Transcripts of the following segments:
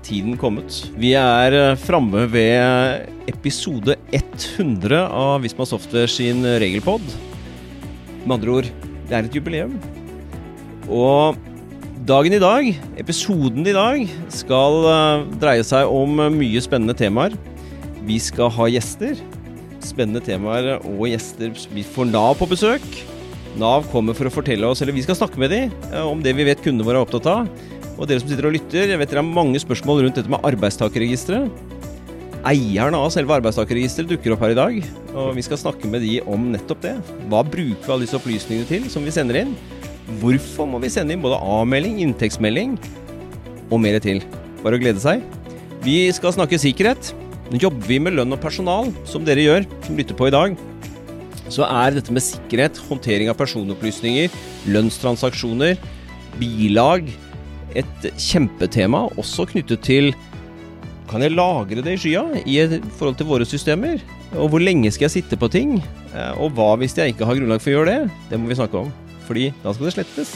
tiden kommet. Vi fremme ved episode 100 av Visma Software sin regelpodd. Med andre ord, det et jubileum. Og dagen i dag, episoden i dag, skal dreie seg om mye spennende temaer. Vi skal ha gjester, spennende temaer og gjester. Vi får NAV på besøk. NAV kommer for å fortelle oss, eller vi skal snakke med dem om det vi vet kundene våre opptatt av. Og dere som sitter og lytter, jeg vet dere har mange spørsmål rundt dette med arbeidstakerregisteret. Eieren av selve arbeidstakerregisteret dukker opp her i dag, og vi skal snakke med de om nettopp det. Hva bruker vi alle disse opplysningene til som vi sender inn? Hvorfor må vi sende inn både avmelding, inntektsmelding og mer til? Bare å glede seg. Vi skal snakke sikkerhet. Nå jobber vi med lønn og personal, som dere gjør, som lytter på i dag. Så dette med sikkerhet, håndtering av personopplysninger, lønnstransaksjoner, bilag, et kjempetema, også knyttet til kan jeg lagre det i skya i forhold til våre systemer? Og hvor lenge skal jeg sitte på ting? Og hva hvis jeg ikke har grunnlag for å gjøre det? Det må vi snakke om, fordi da skal det slettes.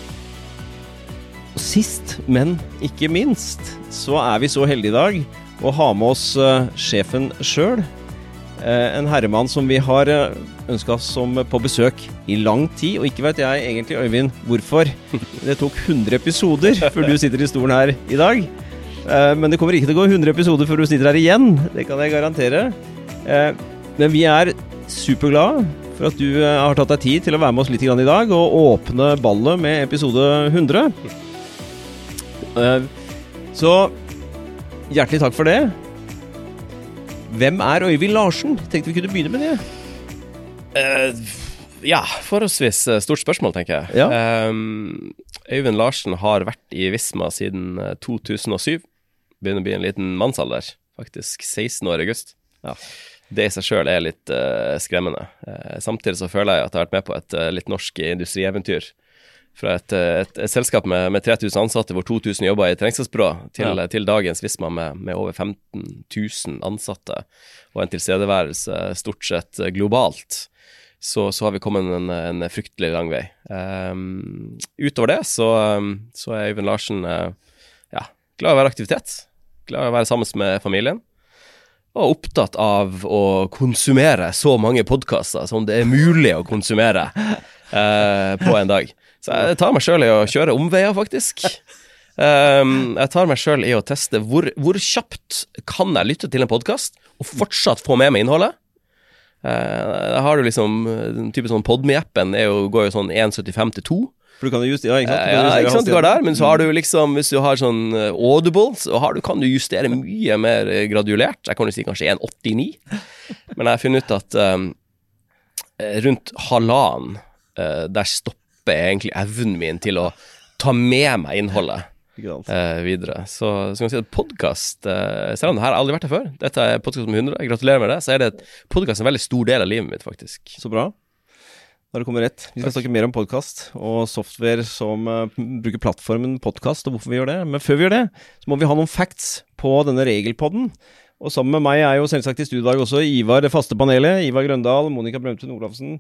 Og sist, men ikke minst, så vi så heldige i dag å ha med oss sjefen selv. En herremann som vi har ønsket som på besøk i lang tid, og ikke vet jeg egentlig, Øyvind, hvorfor. Det tok 100 episoder før du sitter i stolen her i dag. Men det kommer ikke til å gå 100 episoder før du sitter her igjen, det kan jeg garantere. Men vi superglade for at du har tatt deg tid til å være med oss litt grann i dag, og åpne ballet med episode 100. Så hjertelig takk for det. Hvem Øyvind Larsen? Tenkte vi kunne begynne med det. Ja, forholdsvis stort spørsmål, tenker jeg. Ja. Øyvind Larsen har vært i Visma siden 2007. Begynner å bli en liten mannsalder, faktisk 16 år i august. Ja. Det i seg selv litt skremmende. Samtidig så føler jeg at jeg har vært med på et litt norsk industrieventyr. Fra et selskap med 3000 ansatte, hvor 2000 jobber i trengselsbyrå, til dagens Visma med over 15 000 ansatte, og en tilstedeværelse stort sett globalt. Så har vi kommet en fryktelig lang vei. Utover det så Øyvind Larsen glad å være aktivitet, glad å være sammen med familien, og opptatt av å konsumere så mange podcaster som det mulig å konsumere på en dag. Så jeg tar meg selv i å kjøre omveier, faktisk. Jeg tar meg selv i å teste hvor kjapt kan jeg lytte til en podcast og fortsatt få med meg innholdet. Da har du liksom, den type sånn Podme-appen går jo sånn 1,75 til 2. For du kan jo justere, ikke sant? Ja, ikke sant, du går der, men så har du liksom, hvis du har sånn Audible, så kan du justere mye mer gradulert. Jeg kan jo si kanskje 1,89. Men jeg har funnet ut at rundt halvannen, der stopper egentlig evnen min til å ta med meg innholdet videre. Så kan jeg si at podcast, selv om det her har aldri vært her før, dette podcast om 100, gratulerer med det, så det et podcast en veldig stor del av livet mitt, faktisk. Så bra. Da det kommer rett. Vi skal snakke mer om podcast og software som bruker plattformen podcast, og hvorfor vi gjør det. Men før vi gjør det, så må vi ha noen facts på denne regelpodden. Og sammen med meg jo selvsagt i studiedag også Ivar, det faste panelet, Ivar Grøndal, Monica Brømtun Olafsen.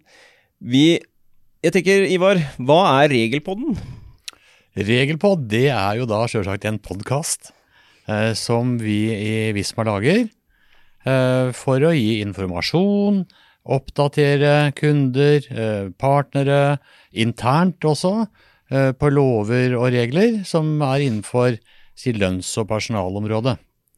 Jeg tenker, Ivar, hva regelpodden? Regelpodd, det jo da selvsagt en podcast som vi i Visma lager for å gi informasjon, oppdatere kunder, partnere, internt også, på lover og regler som innenfor lønns- og personalområdet.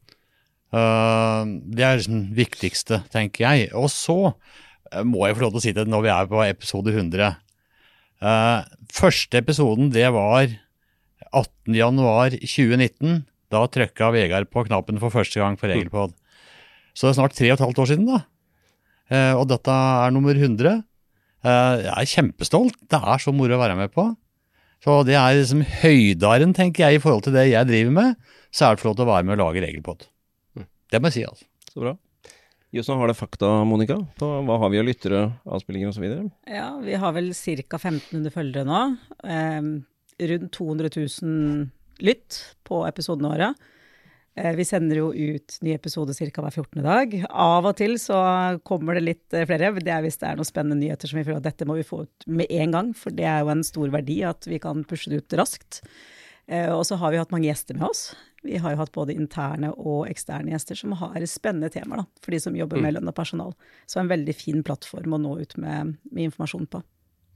Det liksom viktigste, tenker jeg. Og så må jeg få lov til å si det når vi på episode 100. Første episoden, det var 18. januar 2019. Da trykket Vegard på knappen for første gang for Regelpod. Så det snart 3,5 år siden da. Og dette nummer 100. Jeg kjempestolt. Det så moro å være med på. Så det liksom høydaren, tenker jeg, i forhold til det jeg driver med, så det for lov til å være med å lage Regelpod. Det må jeg si, altså. Så bra. Hvordan har det fakta, Monica? På hva har vi å lyttere, avspillinger og så videre? Ja, vi har vel cirka 1500 følgere nå. Rundt 200 000 lytt på episodene våre. Vi sender jo ut nye episoder cirka hver 14. dag. Av og til så kommer det litt flere. Det hvis det noen spennende nyheter som vi føler at dette må vi få ut med en gang, for det jo en stor verdi at vi kan pushe det ut raskt. Og så har vi hatt mange gjester med oss. Vi har jo hatt både interne og eksterne gjester som har spennende temaer da, for de som jobber med lønn og personal. Så en veldig fin plattform å nå ut med informasjon på.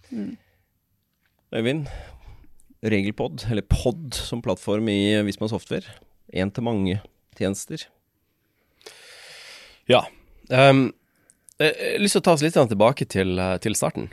Øyvind, Regelpod, eller Pod som plattform i Visma Software. En til mange tjenester. Ja. Jeg har lyst til å ta oss litt tilbake til starten.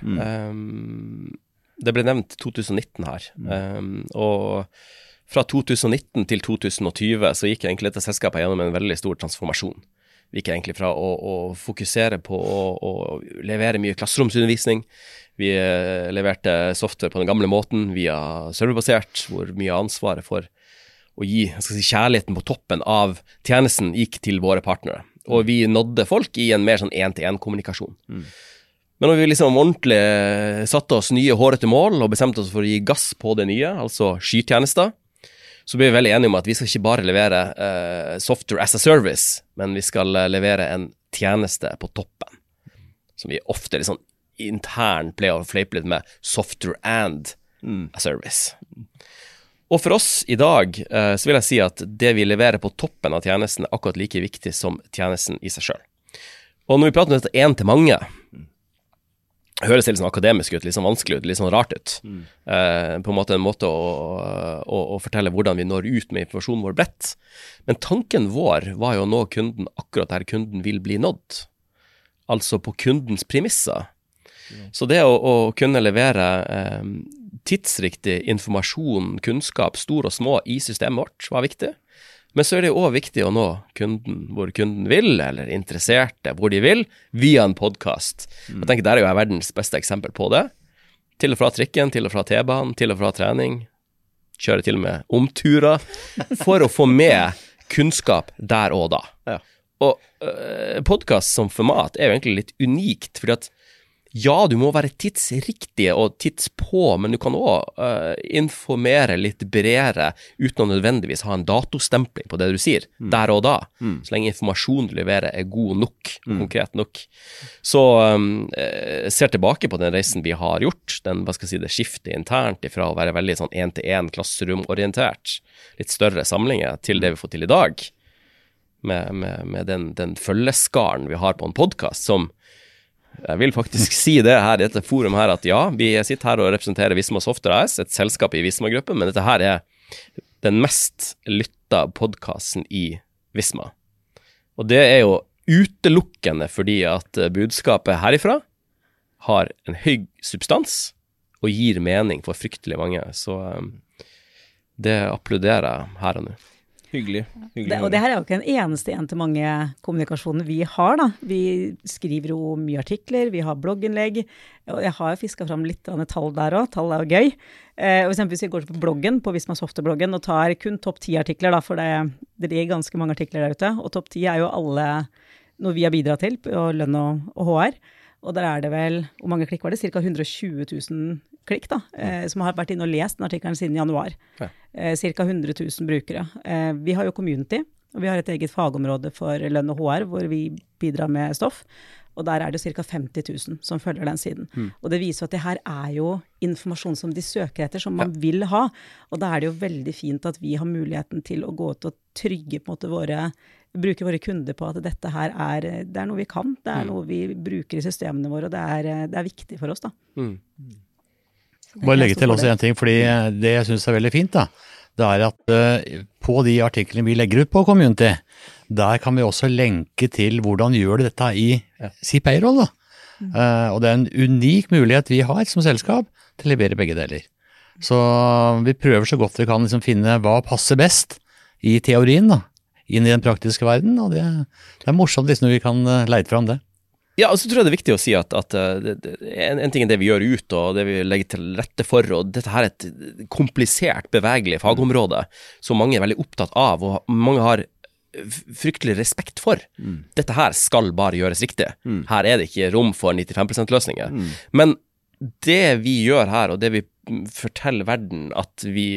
Det ble nevnt 2019 her, og fra 2019 til 2020 så gikk egentlig dette selskapet gjennom en veldig stor transformasjon. Vi gikk egentlig fra å fokusere på å levere mye klasseromsundervisning. Vi leverte software på den gamle måten via serverbasert, hvor mye av ansvaret for å gi kjærligheten på toppen av tjenesten gikk til våre partnere. Og vi nådde folk i en mer sånn en-til-en-kommunikasjon. Men når vi liksom ordentlig satte oss nye hårete mål og bestemte oss for å gi gass på det nye, altså skytjenester, så ble vi veldig enige om at vi skal ikke bare levere software as a service, men vi skal levere en tjeneste på toppen, som vi ofte liksom internt pleier å fleipe litt med software and a service. Og for oss i dag så vil jeg si at det vi leverer på toppen av tjenesten er akkurat like viktig som tjenesten i seg selv. Og når vi prater om dette en til mange, høres det litt sånn akademisk ut, litt sånn vanskelig ut, litt sånn rart ut. På en måte å fortelle hvordan vi når ut med informasjonen vår bredt. Men tanken vår var jo å nå kunden akkurat der kunden vil bli nådd. Altså på kundens premisser. Så det å kunne levere tidsriktig informasjon, kunnskap, stor og små i systemet vårt var viktig. Men så er det jo også viktig å nå kunden hvor kunden vil, eller interesserte hvor de vil, via en podcast. Jeg tenker der er jo jeg verdens beste eksempel på det. Til og fra trikken, til og fra T-banen, til og fra trening. Kjører til og med omturer for å få med kunnskap der og da. Ja. Og podcast som format er jo egentlig litt unikt, fordi at ja, du må være tidsriktig og tidspå, men du kan også informere litt bredere uten å nødvendigvis ha en datostempling på det du sier, der og da. Så lenge informasjonen du leverer er god nok, konkret nok. Så ser tilbake på den reisen vi har gjort, det skiftet internt ifra å være veldig sånn en-til-en klasseromorientert, litt større samlinger til det vi får til i dag, med den følgeskaren vi har på en podcast som jeg vil faktisk si det her i dette forum her, at ja, vi sitter her og representerer Visma Software AS, et selskap i Visma-gruppen, men dette her er den mest lytta podcasten i Visma. Og det er jo utelukkende fordi at budskapet herifra har en høy substans og gir mening for fryktelig mange. Så det applauderer jeg her og nå. Hyggelig. Og det her er jo ikke den eneste en-til-mange-kommunikasjonen vi har da. Vi skriver jo mye artikler, vi har blogginnlegg, og jeg har fisket fram litt av tall der også. Tall er jo gøy. Og eksempel hvis vi går på bloggen, på Visma Software-bloggen, og tar kun topp 10 artikler da, for det er ganske mange artikler der ute, og topp 10 er jo alle noe vi har bidratt til, på lønn og HR. Og der er det vel, hvor mange klikk var det? Cirka 120 000 klikk da, som har vært inne og lest den artikkelen siden januar. Ja. Cirka 100 000 brukere. Vi har jo community, og vi har et eget fagområde for lønn og HR, hvor vi bidrar med stoff. Og der er det cirka 50 000 som følger den siden. Og det viser at det her er jo informasjon som de søker etter, som man vil ha. Og da er det jo veldig fint at vi har muligheten til å gå ut og trygge på en måte bruke våre kunder på at dette her det er noe vi kan, det er noe vi bruker i systemene våre, og det er viktig for oss da. Bare legge til også en ting, fordi det jeg synes er veldig fint da, det er at på de artiklene vi legger ut på Community, der kan vi også lenke til hvordan gjør du dette i payroll da. Og det er en unik mulighet vi har som selskap til å levere begge deler. Så vi prøver så godt vi kan liksom finne hva passer best i teorien da, inn i den praktiske verden, og det er morsomt liksom når vi kan leite fram det. Ja, og så tror jeg det er viktig å si at en ting er det vi gjør ut, og det vi legger til rette for, og dette her er et komplisert, bevegelig fagområde, som mange er veldig opptatt av, og mange har fryktelig respekt for. Dette her skal bare gjøres riktig. Her er det ikke rom for 95% løsninger. Men det vi gjør her, og det vi forteller verden at vi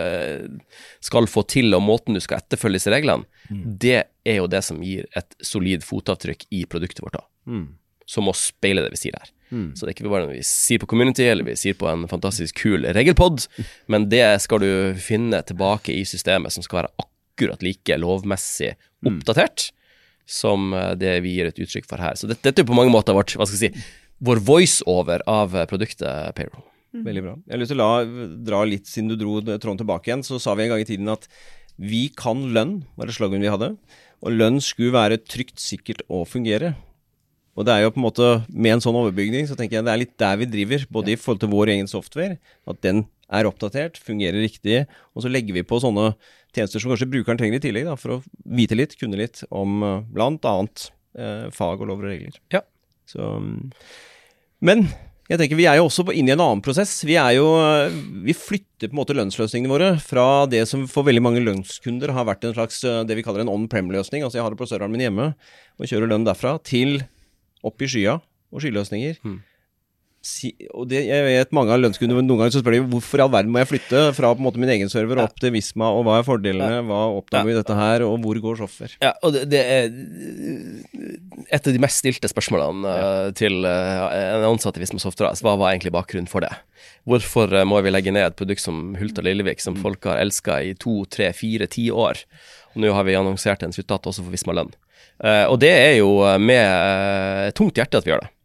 skal få til, og måten du skal etterfølge disse reglene, det er jo det som gir et solid fotavtrykk i produktet vårt da. Som må speile det vi sier her. Så det er ikke bare noe vi sier på Community, eller vi sier på en fantastisk kul regelpod, men det skal du finne tilbake i systemet som skal være akkurat like lovmessig oppdatert som det vi gir et uttrykk for her. Så dette er på mange måter vår voice-over av produktet Payroll. Veldig bra. Jeg har lyst til å dra litt, siden du dro tråden tilbake igjen, så sa vi en gang i tiden at vi kan lønn, var det slaggen vi hadde, og lønn skulle være trygt, sikkert og fungere. Og det er jo på en måte, med en sånn overbygning, så tenker jeg det er litt der vi driver, både i forhold til vår egen software, at den er oppdatert, fungerer riktig, og så legger vi på sånne tjenester som kanskje brukeren trenger i tillegg, da, for å vite litt, kunne litt om blant annet fag og lover og regler. Ja. Så, men jeg tenker vi er jo også inne i en annen prosess. Vi flytter på en måte lønnsløsningene våre fra det som for veldig mange lønnskunder har vært en slags, det vi kaller en on-prem-løsning, altså jeg har det på serveren min hjemme og kjører lønn derfra, til opp i skya og skyløsninger. Og det, jeg vet mange av lønnskunder, noen ganger så spør de hvorfor i all verden må jeg flytte fra på en måte min egen server opp til Visma, og hva er fordelene, hva oppdager vi dette her, og hvor går software? Ja, og det er et av de mest stilte spørsmålene til en ansatt i Visma Software. Hva var egentlig bakgrunnen for det? Hvorfor må vi legge ned et produkt som Hult og Lillevik, som folk har elsket i 2, 3, 4, 10 år? Og nå har vi annonsert en sluttdato også for Visma Lønn. Og det er jo med tungt hjerte at vi gjør det.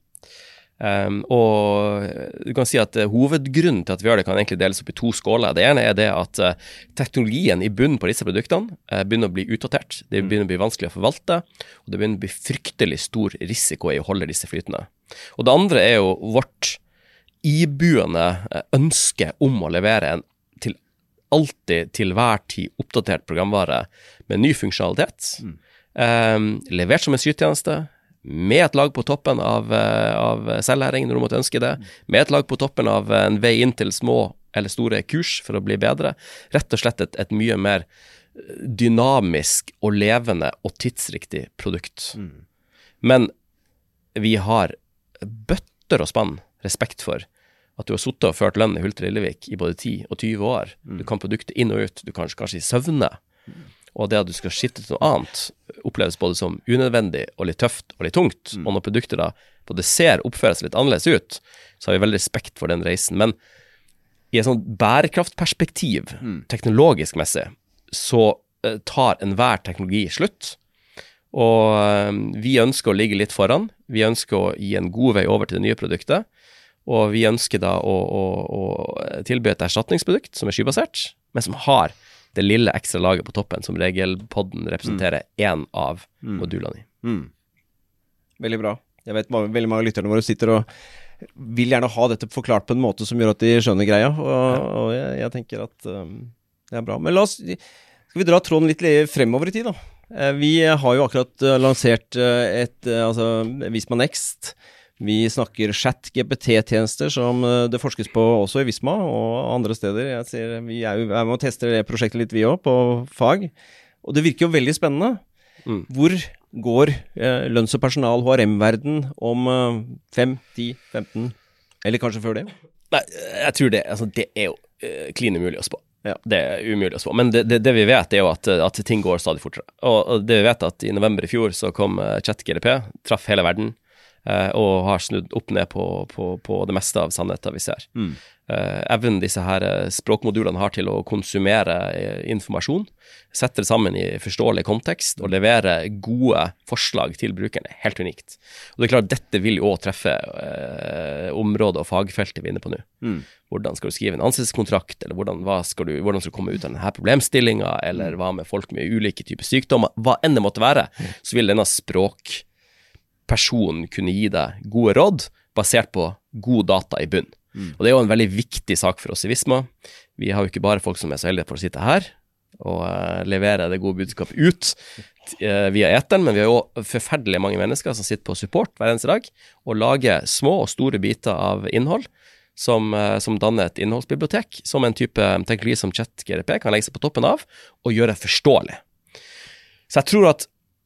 Og du kan si at hovedgrunnen til at vi gjør det kan egentlig deles opp i 2 skåler. Det ene er det at teknologien i bunnen på disse produktene begynner å bli utdatert. Det begynner å bli vanskelig å forvalte, og det begynner å bli fryktelig stor risiko i å holde disse flytende. Og det andre er jo vårt ibuende ønske om å levere en alltid til hver tid oppdatert programvare med ny funksjonalitet, levert som en skytjeneste, med et lag på toppen av selvlæring når du måtte ønske det, med et lag på toppen av en vei inn til små eller store kurs for å bli bedre, rett og slett et mye mer dynamisk og levende og tidsriktig produkt. Men vi har bøtter og spann respekt for at du har suttet og ført lønn i Hult og Lillevik i både 10 og 20 år. Du kan produktet inn og ut, du kan kanskje søvne. Og det at du skal skifte til noe annet oppleves både som unødvendig og litt tøft og litt tungt. Og når produkter da både ser oppføres litt annerledes ut, så har vi veldig respekt for den reisen. Men i et sånt bærekraftperspektiv, teknologisk messig, så tar enhver teknologi slutt. Og vi ønsker å ligge litt foran. Vi ønsker å gi en god vei over til det nye produktet. Og vi ønsker da å tilby et erstatningsprodukt som er skybasert, men som har det lille ekstra laget på toppen som regelpodden representerer en av modulene i. Veldig bra. Jeg vet veldig mange av lytterne våre sitter og vil gjerne ha dette forklart på en måte som gjør at de skjønner greia, og jeg tenker at det er bra. Men skal vi dra tråden litt fremover i tid da? Vi har jo akkurat lansert Visma Next. Vi snakker chat-GPT-tjenester som det forskes på også i Visma og andre steder. Jeg ser, vi er med å teste det prosjektet litt vi også på fag. Og det virker jo veldig spennende. Hvor går lønns- og personal HRM-verden om 5, 10, 15, eller kanskje før det? Nei, jeg tror det er jo klin umulig å spå. Ja. Det er umulig å spå. Men det vi vet er jo at ting går stadig fortere. Og det vi vet at i november i fjor så kom ChatGPT, traff hele verden, og har snudd opp ned på det meste av sannheten vi ser. Evnen disse her språkmodulene har til å konsumere informasjon, sette det sammen i forståelig kontekst og levere gode forslag til brukerne, helt unikt. Og det er klart, dette vil jo også treffe området og fagfeltet vi er inne på nå. Hvordan skal du skrive en ansettelseskontrakt, eller hvordan skal du komme ut av denne problemstillingen, eller hva med folk med ulike typer sykdommer, hva enn det måtte være, så vil denne personen kunne gi deg gode råd basert på god data i bunn. Og det er jo en veldig viktig sak for oss i Visma. Vi har jo ikke bare folk som er så heldige for å sitte her og levere det gode budskapet ut via eteren, men vi har jo forferdelig mange mennesker som sitter på support hver eneste dag og lager små og store biter av innhold som danner et innholdsbibliotek, som en type teknologi som ChatGPT kan legge seg på toppen av og gjøre forståelig. Så jeg tror at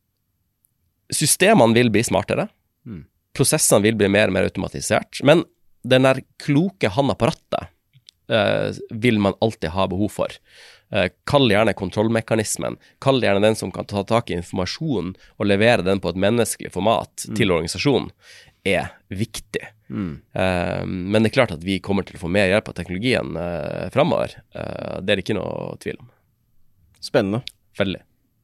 systemene vil bli smartere, prosessene vil bli mer og mer automatisert, men den der kloke handa på rattet vil man alltid ha behov for. Kall gjerne kontrollmekanismen, kall gjerne den som kan ta tak i informasjonen og levere den på et menneskelig format til organisasjonen, er viktig. Men det er klart at vi kommer til å få mer hjelp av teknologien fremover. Det er det ikke noe tvil om. Spennende. Veldig.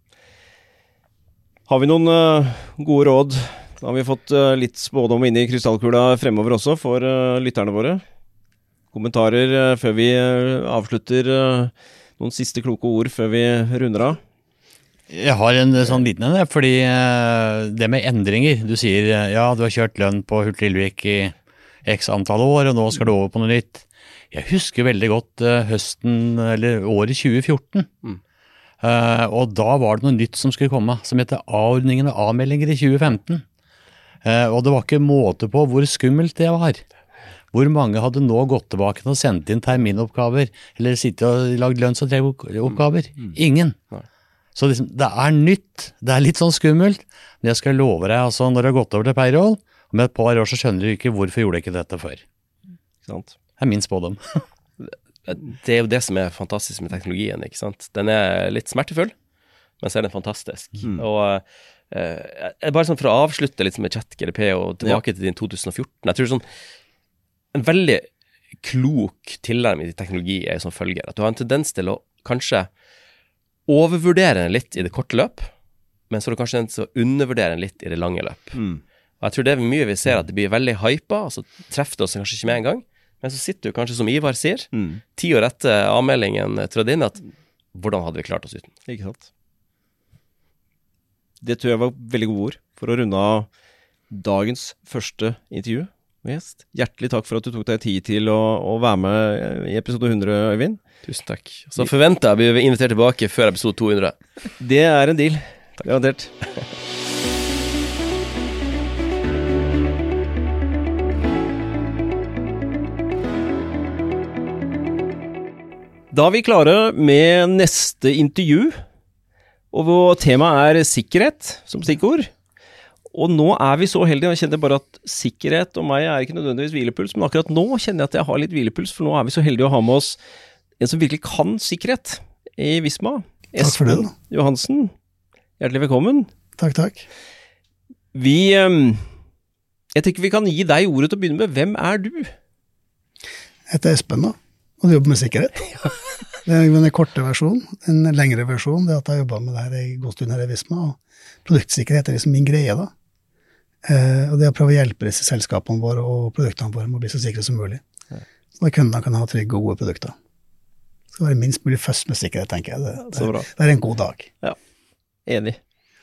Har vi noen gode råd? Da har vi fått litt spådom inn i krystallkula fremover også for lytterne våre. Kommentarer før vi avslutter, noen siste kloke ord før vi runder av. Jeg har en sånn liten en, fordi det med endringer, du sier ja, du har kjørt lønn på Hult-Lillevik i x antall år, og nå skal du over på noe nytt. Jeg husker veldig godt høsten, eller året 2014. Og da var det noe nytt som skulle komme, som heter avordningen og avmeldinger i 2015. Og det var ikke måte på hvor skummelt det var. Hvor mange hadde nå gått tilbake og sendt inn terminoppgaver, eller sittet og lagd lønns- og treoppgaver? Ingen. Så liksom, det er nytt, det er litt sånn skummelt, men jeg skal love deg, altså, når du har gått over til payroll, om et par år så skjønner du ikke hvorfor gjorde jeg ikke dette før. Ikke sant? Det er min spådom. Det er jo det som er fantastisk med teknologien, ikke sant? Den er litt smertefull, men så er den fantastisk. Og bare sånn for å avslutte litt med ChatGPT og tilbake til din 2014, jeg tror sånn, en veldig klok tilnærming til teknologi er som følger, at du har en tendens til å kanskje overvurdere den litt i det korte løp, men så er det kanskje en til å undervurdere den litt i det lange løp. Og jeg tror det er mye vi ser at det blir veldig hypet, og så treffer det oss kanskje ikke med en gang, men så sitter du kanskje som Ivar sier, 10 år etter avmeldingen trådte inn, at hvordan hadde vi klart oss uten? Ikke sant? Det tror jeg var veldig gode ord for å runde av dagens første intervju med gjest. Hjertelig takk for at du tok deg tid til å være med i episode 100, Øyvind. Tusen takk. Så forventer jeg å bli invitert tilbake før episode 200. Det er en deal. Garantert. Da er vi klare med neste intervju, og temaet er sikkerhet som stikkord. Og nå er vi så heldige, og jeg kjenner bare at sikkerhet og meg er ikke nødvendigvis hvilepuls, men akkurat nå kjenner jeg at jeg har litt hvilepuls, for nå er vi så heldige å ha med oss en som virkelig kan sikkerhet i Visma. Takk for det da. Johansen, hjertelig velkommen. Takk. Jeg tenker vi kan gi deg ordet til å begynne med. Hvem er du? Jeg heter Espen da, og jeg jobber med sikkerhet. Det er en korte versjon, en lengre versjon, det at jeg har jobbet med det her i god stund her i Visma, og produktsikkerhet er liksom min greie da. Og det å prøve å hjelpe disse selskapene våre og produktene våre må bli så sikre som mulig. Så da kundene kan ha trygge og gode produkter. Det skal være minst mulig først med sikkerhet, tenker jeg. Det er en god dag. Ja, enig.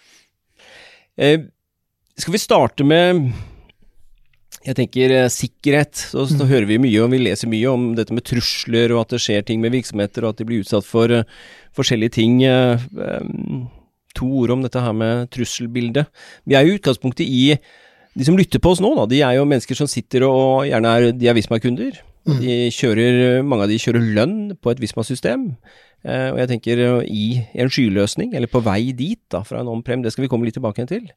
Skal vi starte med, jeg tenker, sikkerhet. Så hører vi mye, og vi leser mye om dette med trusler, og at det skjer ting med virksomheter, og at de blir utsatt for forskjellige ting. 2 ord om dette her med trusselbildet. Vi er jo i utgangspunktet i, de som lytter på oss nå da, de er jo mennesker som sitter og gjerne de er Visma-kunder. Mange av de kjører lønn på et Visma-system, og jeg tenker i en skyløsning, eller på vei dit da, fra en on-prem, det skal vi komme litt tilbake til.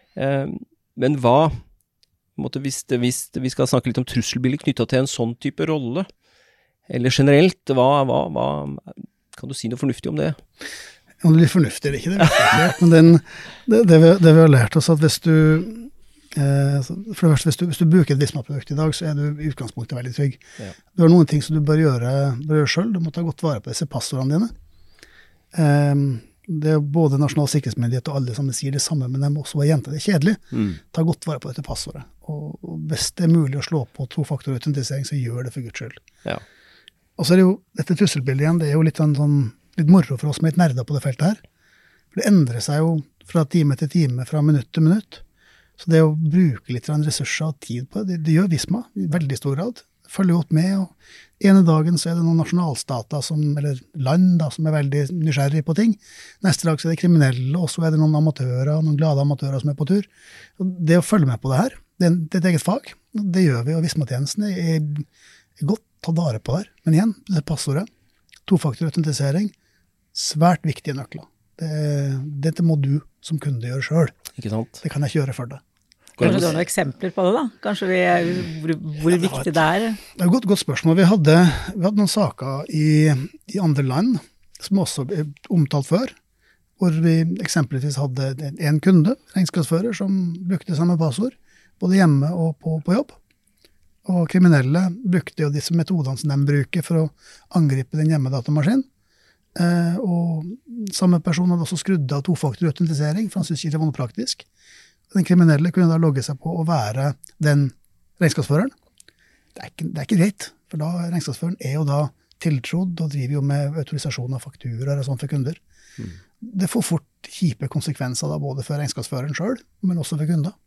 Men hva, hvis vi skal snakke litt om trusselbildet knyttet til en sånn type rolle, eller generelt, hva kan du si noe fornuftig om det? Om det blir fornuftig eller ikke, det vet jeg ikke. Men det vi har lært oss at hvis du, for det første, hvis du bruker et Visma-produkt i dag, så er du i utgangspunktet veldig trygg. Ja. Du har noen ting som du bør gjøre selv. Du må ta godt vare på disse passordene dine. Det er både Nasjonal sikkerhetsmyndighet og alle som sier det samme, men de må også være gjenta. Det er kjedelig. Ta godt vare på dette passordet. Og hvis det er mulig å slå på 2-faktor-autentisering, så gjør det for Guds skyld. Ja. Og så er det jo, dette trusselbildet igjen, det er jo litt litt moro for oss med litt nerder på det feltet her. For det endrer seg jo fra time til time, fra minutt til minutt. Så det å bruke litt ressurser og tid på det gjør Visma i veldig stor grad. Følger godt med, og ene dagen så er det noen nasjonalstater eller land da, som er veldig nysgjerrige på ting. Neste dag så er det kriminelle, og så er det noen amatører, noen glade amatører som er på tur. Og det å følge med på det her, det er et eget fag. Det gjør vi, og Visma-tjenestene er godt tatt vare på der. Men igjen, det passordet, 2-faktor-autentisering, svært viktige nøkler. Dette må du som kunde gjøre selv. Ikke sant? Det kan jeg ikke gjøre for deg. Kanskje du har noen eksempler på det da? Kanskje hvor viktig det er? Det er et godt spørsmål. Vi hadde noen saker i andre land, som også er omtalt før, hvor vi eksempelvis hadde en kunde, regnskapsfører, som brukte samme passord, både hjemme og på jobb. Og kriminelle brukte jo disse metodene som de bruker for å angripe den hjemmedatamaskinen. og samme person hadde også skrudd av tofaktorautentisering, for han syntes ikke det var noe praktisk. Den kriminelle kunne da logge seg på å være den regnskapsføreren. Det er ikke greit, for da regnskapsføreren er jo da tiltrodd og driver jo med autorisasjon av fakturaer og sånt for kunder. Det får fort kjipe konsekvenser da, både for regnskapsføreren selv, men også for kunder.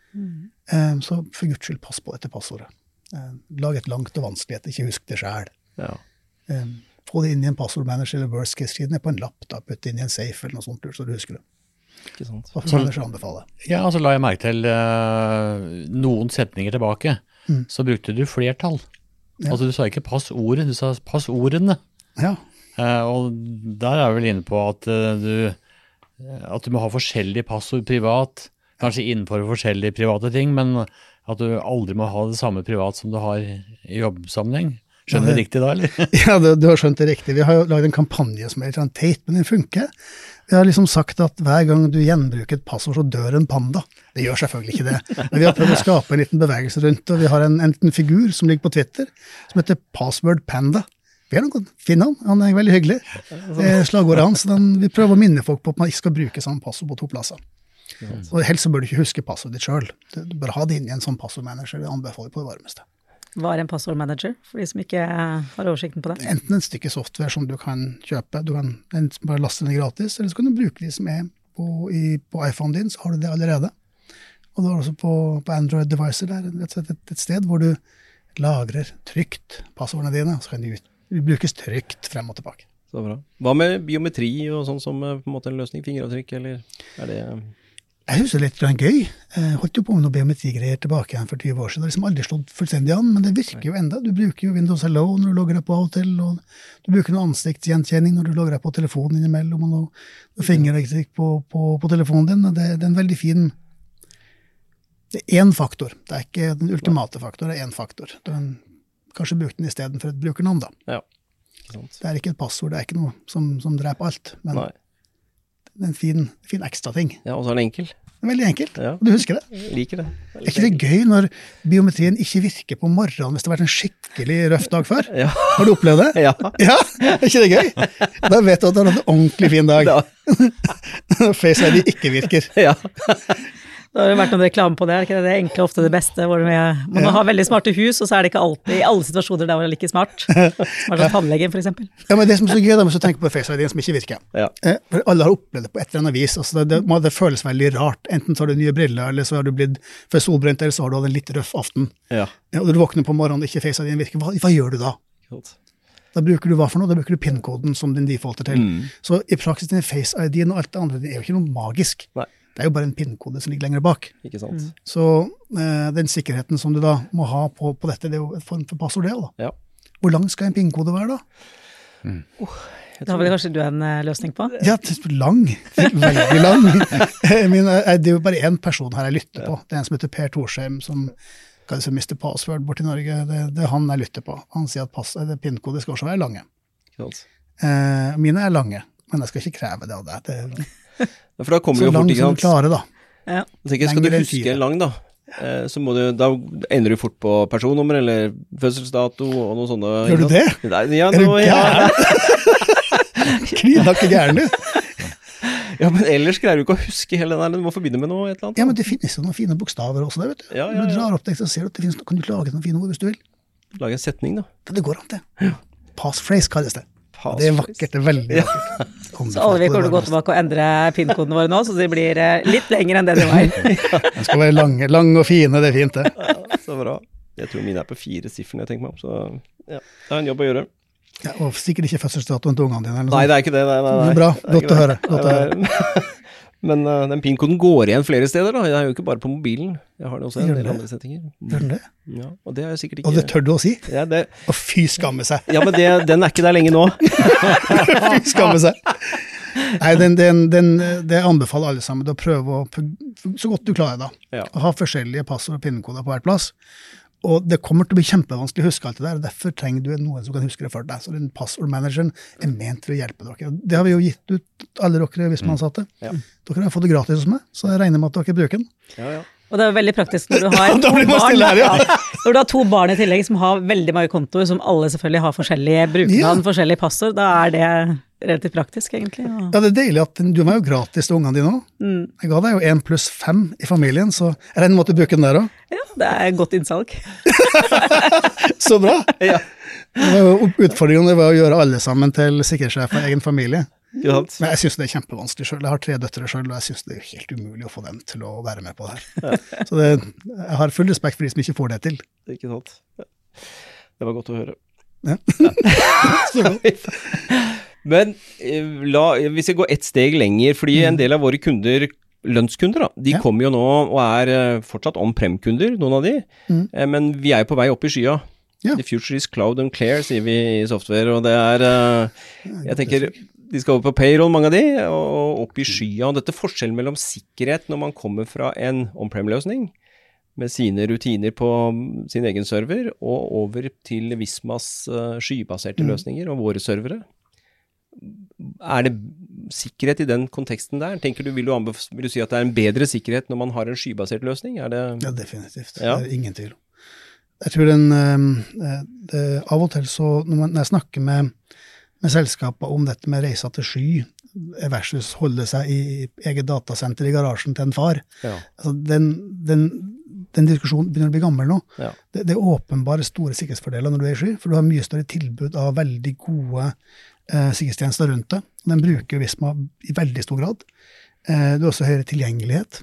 Så for Guds skyld, pass på dette passordet. Lag et langt og vanskelig, ikke husk det selv. Ja. Få det inn i en passordmanager eller worst case, skriv det på en lapp, da, putt det inn i en safe eller noe sånt, så du husker det. Ikke sant. Så får jeg anbefale. Ja, og så la jeg merke til noen setninger tilbake, så brukte du flertall. Ja. Altså du sa ikke passordet, du sa passordene. Ja. Og der er vi vel inne på at du må ha forskjellige passord privat, kanskje innenfor forskjellige private ting, men at du aldri må ha det samme privat som du har i jobbsammenheng. Skjønner du riktig da, eller? Ja, du har skjønt det riktig. Vi har jo laget en kampanje som er litt teit, men den funker. Vi har liksom sagt at hver gang du gjenbruker et passord, så dør en panda. Det gjør selvfølgelig ikke det. Men vi har prøvd å skape en liten bevegelse rundt, og vi har en liten figur som ligger på Twitter, som heter Password Panda. Vi har noen fin navn, han er veldig hyggelig. Slagordet hans, vi prøver å minne folk på at man ikke skal bruke samme passord på 2 plasser. Og helst så bør du ikke huske passordet ditt selv. Du bør ha det inn i en sånn passordmanager, det anbefaler på det varmeste. Hva er en passordmanager, for de som ikke har oversikten på det? Enten en stykke software som du kan kjøpe, du kan bare laste den gratis, eller så kan du bruke de som er på iPhone din, så har du det allerede. Og du har også på Android devices der, et sted hvor du lagrer trygt passordene dine, så kan de brukes trygt frem og tilbake. Så bra. Hva med biometri og sånn som på en måte en løsning, fingeravtrykk, eller er det... Jeg synes det er litt gøy. Jeg holdt jo på med noen biometri-greier tilbake igjen for 20 år siden. Det har liksom aldri slått fullstendig an, men det virker jo enda. Du bruker jo Windows Hello når du logger deg på av og til, og du bruker noe ansiktsgjenkjenning når du logger deg på telefonen innimellom, og noe fingeravtrykk på telefonen din. Det er en veldig fin... Det er en faktor. Det er ikke den ultimate faktor, det er en faktor. Du kan kanskje bruke den i stedet for et brukernavn da. Ja, ikke sant. Det er ikke et passord, det er ikke noe som dreper alt, men Nei. det er en fin ekstra ting. Ja, og så er det enkel. Det er veldig enkelt, Ja. og du husker det. Jeg liker det. Er ikke det gøy når biometrien ikke virker på morgenen hvis det har vært en skikkelig røff dag før? Ja. Har du opplevd det? Ja. Ja, er ikke det gøy? Da vet du at du har hatt en ordentlig fin dag. Face ID ikke virker. Ja. Det har jo vært noen reklame på det, er ikke det? Det er egentlig ofte det beste, hvor man har veldig smarte hus, og så er det ikke alltid, i alle situasjoner der hvor det er like smart. Smart som tannlegen, for eksempel. Ja, men det som er så gøy da, hvis du tenker på Face ID som ikke virker. Ja. For alle har opplevd det på et eller annet vis. Altså det føles veldig rart. Enten så har du nye briller, eller så har du blitt for solbrent, eller så har du hatt en litt røff aften. Ja. Ja, og du våkner på morgenen og ikke Face ID virker. Hva gjør du da? Da bruker du hva for noe? Da bruker du PIN-koden som din defaulter til. Så i praksis din Face ID og alt det andre, det er jo ikke noe magisk. Nei. Det er jo bare en PIN-kode som ligger lenger bak. Ikke sant. Så den sikkerheten som du da må ha på dette, det er jo en form for passord det da. Ja. Hvor lang skal en PIN-kode være da? Det har vel kanskje du en løsning på? Ja, lang. Veldig lang. Det er jo bare en person her jeg lytter på. Det er en som heter Per Torsheim, som kalles Mr. Password bort i Norge. Det er han jeg lytter på. Han sier at PIN-kode skal også være lange. Ikke sant. Mine er lange, men jeg skal ikke kreve det av deg. Det er For da kommer så det jo lang fort, ikke som sant? du klarer da. Ja. Jeg tenker, skal du Lenger enn huske 4. en lang da, så må du, da ender du fort på personnummer eller fødselsdato og noe sånne. Gjør du det? Nei, ja, Er du nå, ja. gæren? Klinakke gæren du? Ja, men ellers greier du ikke å huske hele den der, du må forbinde med noe, et eller annet. Ja, men det finnes jo noen fine bokstaver også der, vet du. Ja. Når du drar opp det, så ser du at det finnes noe, kan du lage noen fine ord hvis du vil. Lage en setning da. Det går an det. Passphrase kalles det. Det er vakkert, det er veldig vakkert. Så alle vi kommer til å gå tilbake og endre PIN-kodene våre nå, så de blir litt lengre enn det de var. De skal være lang og fine, det er fint det. Ja, så bra. Jeg tror mine er på 4 sifferne jeg tenker meg om, så ja, det er en jobb å gjøre. Ja, og sikkert ikke fødselsdatoen til ungene dine. Eller Nei, noe det er ikke det. Nei. Det er bra, Det er godt ikke å høre. det. Godt å høre. Men den PIN-koden går igjen flere steder da. Jeg er jo ikke bare på mobilen. Jeg har det også i en Gjør del det? andre settinger. Gjør den det? Ja, og det er jo sikkert ikke... Og det tør du å si? Ja, det... Og fy skamme seg. Ja, men den er ikke der lenge nå. Fy skamme seg. Nei, det anbefaler alle sammen å prøve så godt du klarer da. Ja. Å ha forskjellige passord og pinnekoder på hver plass. Og det kommer til å bli kjempevanskelig å huske alt det der, og derfor trenger du noen som kan huske det for deg. Så den passordmanageren er ment til å hjelpe dere. Det har vi jo gitt ut alle dere vismannsatte. Ja. Dere har fått det gratis hos meg, så jeg regner med at dere bruker den. Ja. Og det er veldig praktisk når du har Da to blir man stille her, ja. Når du har 2 barn i tillegg som har veldig mange kontoer, som alle selvfølgelig har forskjellige brukernavn, forskjellige passord, da er det relativt praktisk, egentlig. Ja. Ja, det deilig at du var jo gratis til ungene dine også. Jeg ga deg jo 1+5 i familien, så er det en måte å bruke den der også. Ja, det godt innsalg. Så bra! Ja. Utfordringen var å gjøre alle sammen til sikkerhetssjef av egen familie. Ja. Men jeg synes det kjempevanskelig selv. Jeg har 3 døtre selv, og jeg synes det helt umulig å få dem til å være med på det her. Så jeg har full respekt for de som ikke får det til. Det ikke sant. Ja. Det var godt å høre. Ja. Men hvis jeg går et steg lenger, fordi en del av våre kunder, lønnskunder da, de kommer jo nå og er fortsatt on-prem-kunder, noen av de, men vi er jo på vei opp i skya. Ja. The future is cloud and clear, sier vi i software, og det er, jeg tenker, de skal over på payroll, mange av de, og opp i skya, og dette forskjellen mellom sikkerhet når man kommer fra en on-prem-løsning, med sine rutiner på sin egen server, og over til Vismas skybaserte løsninger og våre servere. Er det sikkerhet i den konteksten der? Tenker du, vil du si at det er en bedre sikkerhet når man har en skybasert løsning? Er det... Ja, definitivt. Ja. Det er ingen tvil. Jeg tror av og til så, når jeg snakker med selskaper om dette med reiser til sky, versus holde seg i eget datasenter i garasjen til en far, altså den diskusjonen begynner å bli gammel nå. Ja. Det er åpenbare store sikkerhetsfordeler når du er i sky, for du har mye større tilbud av veldig gode sikkerhetstjenester rundt det. Den bruker Visma i veldig stor grad. Du har også høyere tilgjengelighet.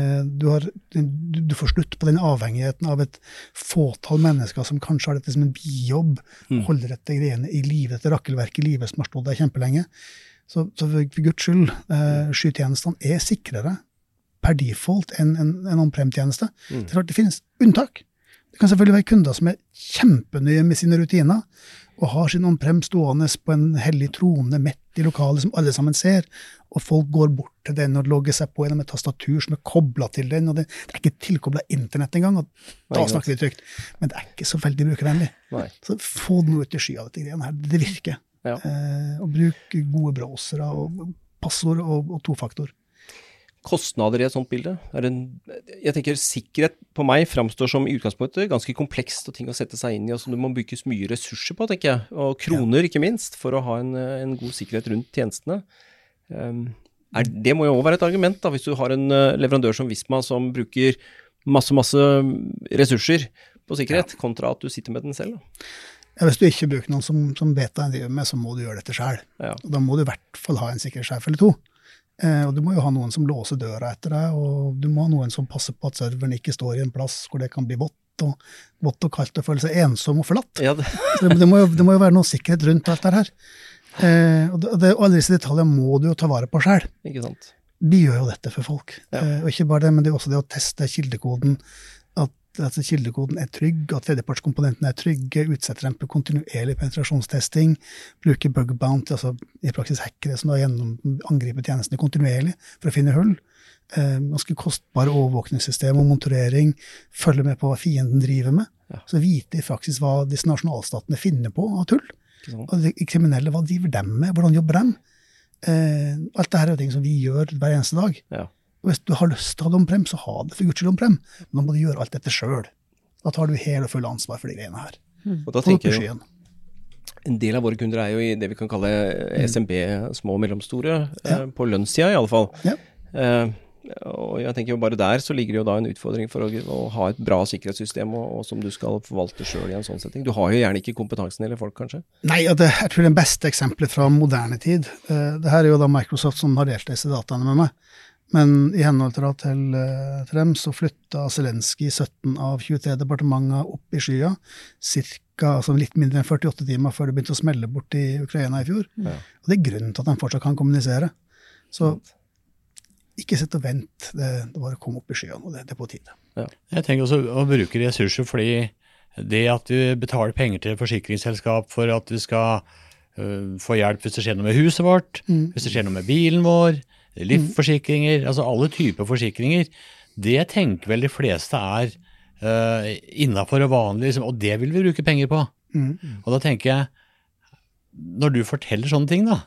Du får slutt på den avhengigheten av et fåtall mennesker som kanskje har dette som en bijobb, holder dette greiene i livet, dette rakkelverket i livet som har stått der kjempelenge. Så for Guds skyld, skytjenestene er sikrere per default enn en on-prem-tjeneste. Det er klart det finnes unntak. Det kan selvfølgelig være kunder som er kjempenøye med sine rutiner, og har sin on-prem stående på en hellig trone midt i lokalet som alle sammen ser, og folk går bort til den og logger seg på gjennom et tastatur som er koblet til den, og det er ikke tilkoblet internett engang, og da snakker vi trygt. Men det er ikke så veldig brukervennlig. Nei. Så få noe ut i sky av dette greiene her, det virker. Ja. Og bruk gode browsere og passord og tofaktor. Kostnader i et sånt bilde? Jeg tenker sikkerhet på meg fremstår som i utgangspunktet ganske komplekst og ting å sette seg inn i, og som du må bygges mye ressurser på, tenker jeg, og kroner ikke minst, for å ha en god sikkerhet rundt tjenestene. Det må jo også være et argument da, hvis du har en leverandør som Visma som bruker masse ressurser på sikkerhet, kontra at du sitter med den selv. Ja, hvis du ikke bruker noen som vet hva en driver med, så må du gjøre dette selv. Ja. Og da må du i hvert fall ha en sikkerhetssjef eller 2. Og du må jo ha noen som låser døra etter deg, og du må ha noen som passer på at serveren ikke står i en plass hvor det kan bli vått og kaldt og føle seg ensom og forlatt. Ja, det må jo være noe sikkerhet rundt alt det her. Og alle disse detaljene må du jo ta vare på selv. Ikke sant? Vi gjør jo dette for folk. Og ikke bare det, men det er også det å teste kildekoden, at kildekoden er trygg, at tredjepartskomponentene er trygge, utsetter dem på kontinuerlig penetrasjonstesting, bruker bug bounty, altså i praksis hackere som da angriper tjenestene kontinuerlig for å finne hull, ganske kostbare overvåkningssystem og monitorering, følge med på hva fienden driver med, så vite i praksis hva disse nasjonalstatene finner på av tull, og de kriminelle, hva driver dem med, hvordan jobber dem. Alt dette er jo ting som vi gjør hver eneste dag. Ja. Og hvis du har lyst til å ha det on-prem, så ha det for Guds skyld on-prem. Men da må du gjøre alt dette selv. Da tar du hele og full ansvar for de greiene her. Og da tenker jeg jo, en del av våre kunder er jo i det vi kan kalle SMB, små og mellomstore, på lønnssida i alle fall. Ja. Og jeg tenker jo bare der så ligger det jo da en utfordring for å ha et bra sikkerhetssystem og som du skal forvalte selv i en sånn setting. Du har jo gjerne ikke kompetansen eller folk, kanskje? Nei, jeg tror det beste eksemplet fra moderne tid, det her er jo da Microsoft som har delt disse dataene med meg. Men i henhold til dem så flyttet Zelensky 17 av 23 departementer opp i skya, altså litt mindre enn 48 timer før det begynte å smelle bort i Ukraina i fjor. Ja. Og det er grunnen til at de fortsatt kan kommunisere. Så ikke sitt og vent, det bare kom opp i skya, og det er på tide. Ja. Jeg tenker også å bruke ressurser, fordi det at du betaler penger til forsikringsselskap for at du skal få hjelp hvis det skjer noe med huset vårt, hvis det skjer noe med bilen vår, livsforsikringer, altså alle typer forsikringer, det tenker vel de fleste er innenfor og vanlig, liksom, og det vil vi bruke penger på. Og da tenker jeg, når du forteller sånne ting da,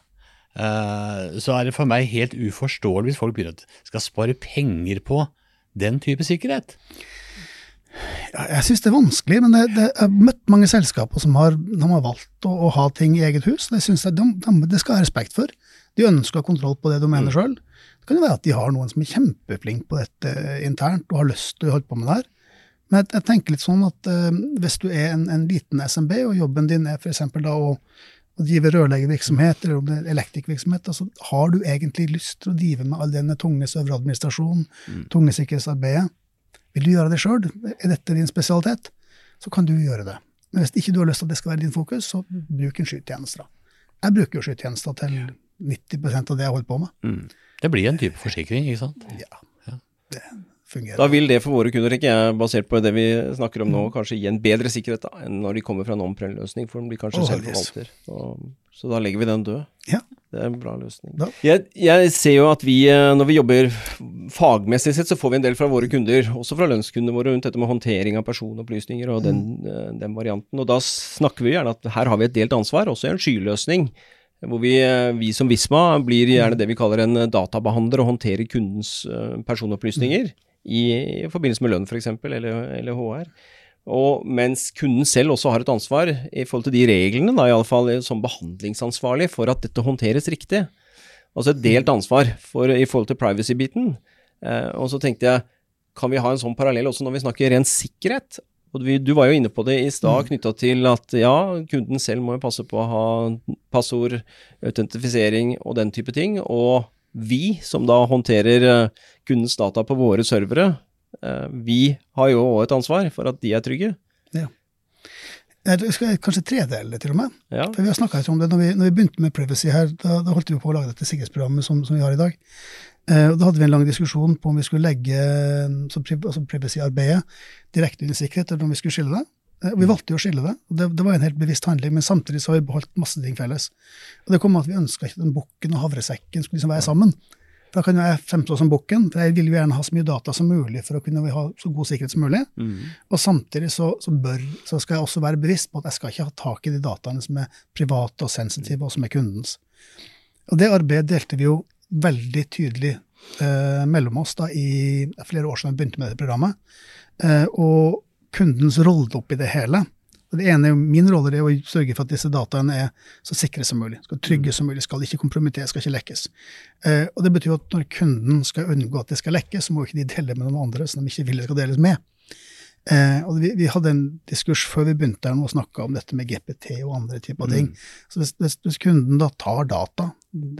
så er det for meg helt uforståelig hvis folk begynner at skal spare penger på den type sikkerhet. Ja, jeg synes det vanskelig, men jeg har møtt mange selskaper som har valgt å ha ting i eget hus. Det synes jeg det skal ha respekt for. De ønsker å ha kontroll på det domenet selv. Det kan jo være at de har noen som er kjempeflink på dette internt, og har lyst til å holde på med det her. Men jeg tenker litt sånn at hvis du er en liten SMB, og jobben din er for eksempel da å drive rørleggervirksomhet, eller om det er elektrikkvirksomhet, så har du egentlig lyst til å drive med all denne tunge serveradministrasjon, tunge sikkerhetsarbeidet. Vil du gjøre det selv? Er dette din spesialitet? Så kan du gjøre det. Men hvis ikke du har lyst til at det skal være din fokus, så bruk en skytjeneste. Jeg bruker jo skytjenester til 90% av det jeg holder på med. Det blir en type forsikring, ikke sant? Ja, det fungerer. Da vil det for våre kunder, ikke jeg, basert på det vi snakker om nå, kanskje gi en bedre sikkerhet da, enn når de kommer fra en on-prem-løsning, for de blir kanskje selvforvalter. Så da legger vi den død. Ja. Det er en bra løsning. Da. Jeg ser jo at vi, når vi jobber fagmessig sett, så får vi en del fra våre kunder, også fra lønnskundene våre, rundt dette med håndtering av personopplysninger og den varianten. Og da snakker vi gjerne at her har vi et delt ansvar, også i en skyløsning, hvor vi som Visma blir gjerne det vi kaller en databehandler og håndterer kundens personopplysninger i forbindelse med lønn for eksempel, eller HR. Og mens kunden selv også har et ansvar i forhold til de reglene, da, i alle fall som behandlingsansvarlig for at dette håndteres riktig. Altså et delt ansvar i forhold til privacy-biten. Og så tenkte jeg, kan vi ha en sånn parallell også når vi snakker ren sikkerhet? Og du var jo inne på det i stad knyttet til at ja, kunden selv må jo passe på å ha passord, autentifisering og den type ting, og vi som da håndterer kundens data på våre servere, vi har jo også et ansvar for at de er trygge. Ja. Jeg skal kanskje tredele til og med. Ja. For vi har snakket om det når vi begynte med privacy her, da holdt vi på å lage dette sikkerhetsprogrammet som vi har i dag. Og da hadde vi en lang diskusjon på om vi skulle legge privacy-arbeidet direkte under sikkerhet, eller om vi skulle skille det. Vi valgte jo å skille det, og det var en helt bevisst handling, men samtidig så har vi beholdt masse ting felles. Og det kom at vi ønsket ikke at den bukken og havresekken skulle liksom være sammen. For da kan jeg fremstå som bukken, for jeg vil jo gjerne ha så mye data som mulig for å kunne ha så god sikkerhet som mulig. Og samtidig så skal jeg også være bevisst på at jeg skal ikke ha tak i de dataene som er private og sensitive, og som er kundens. Og det arbeidet delte vi jo veldig tydelig mellom oss da i flere år siden vi begynte med dette programmet. Og kundens rolle opp i det hele. Og det ene er jo min rolle er å sørge for at disse dataene er så sikre som mulig, skal trygge som mulig, skal ikke kompromitteres, skal ikke lekkes. Og det betyr at når kunden skal unngå at det skal lekkes, så må ikke de dele med noen andre som de ikke vil det skal deles med. Og vi hadde en diskurs før vi begynte å snakke om dette med GPT og andre typer ting. Så hvis kunden da tar data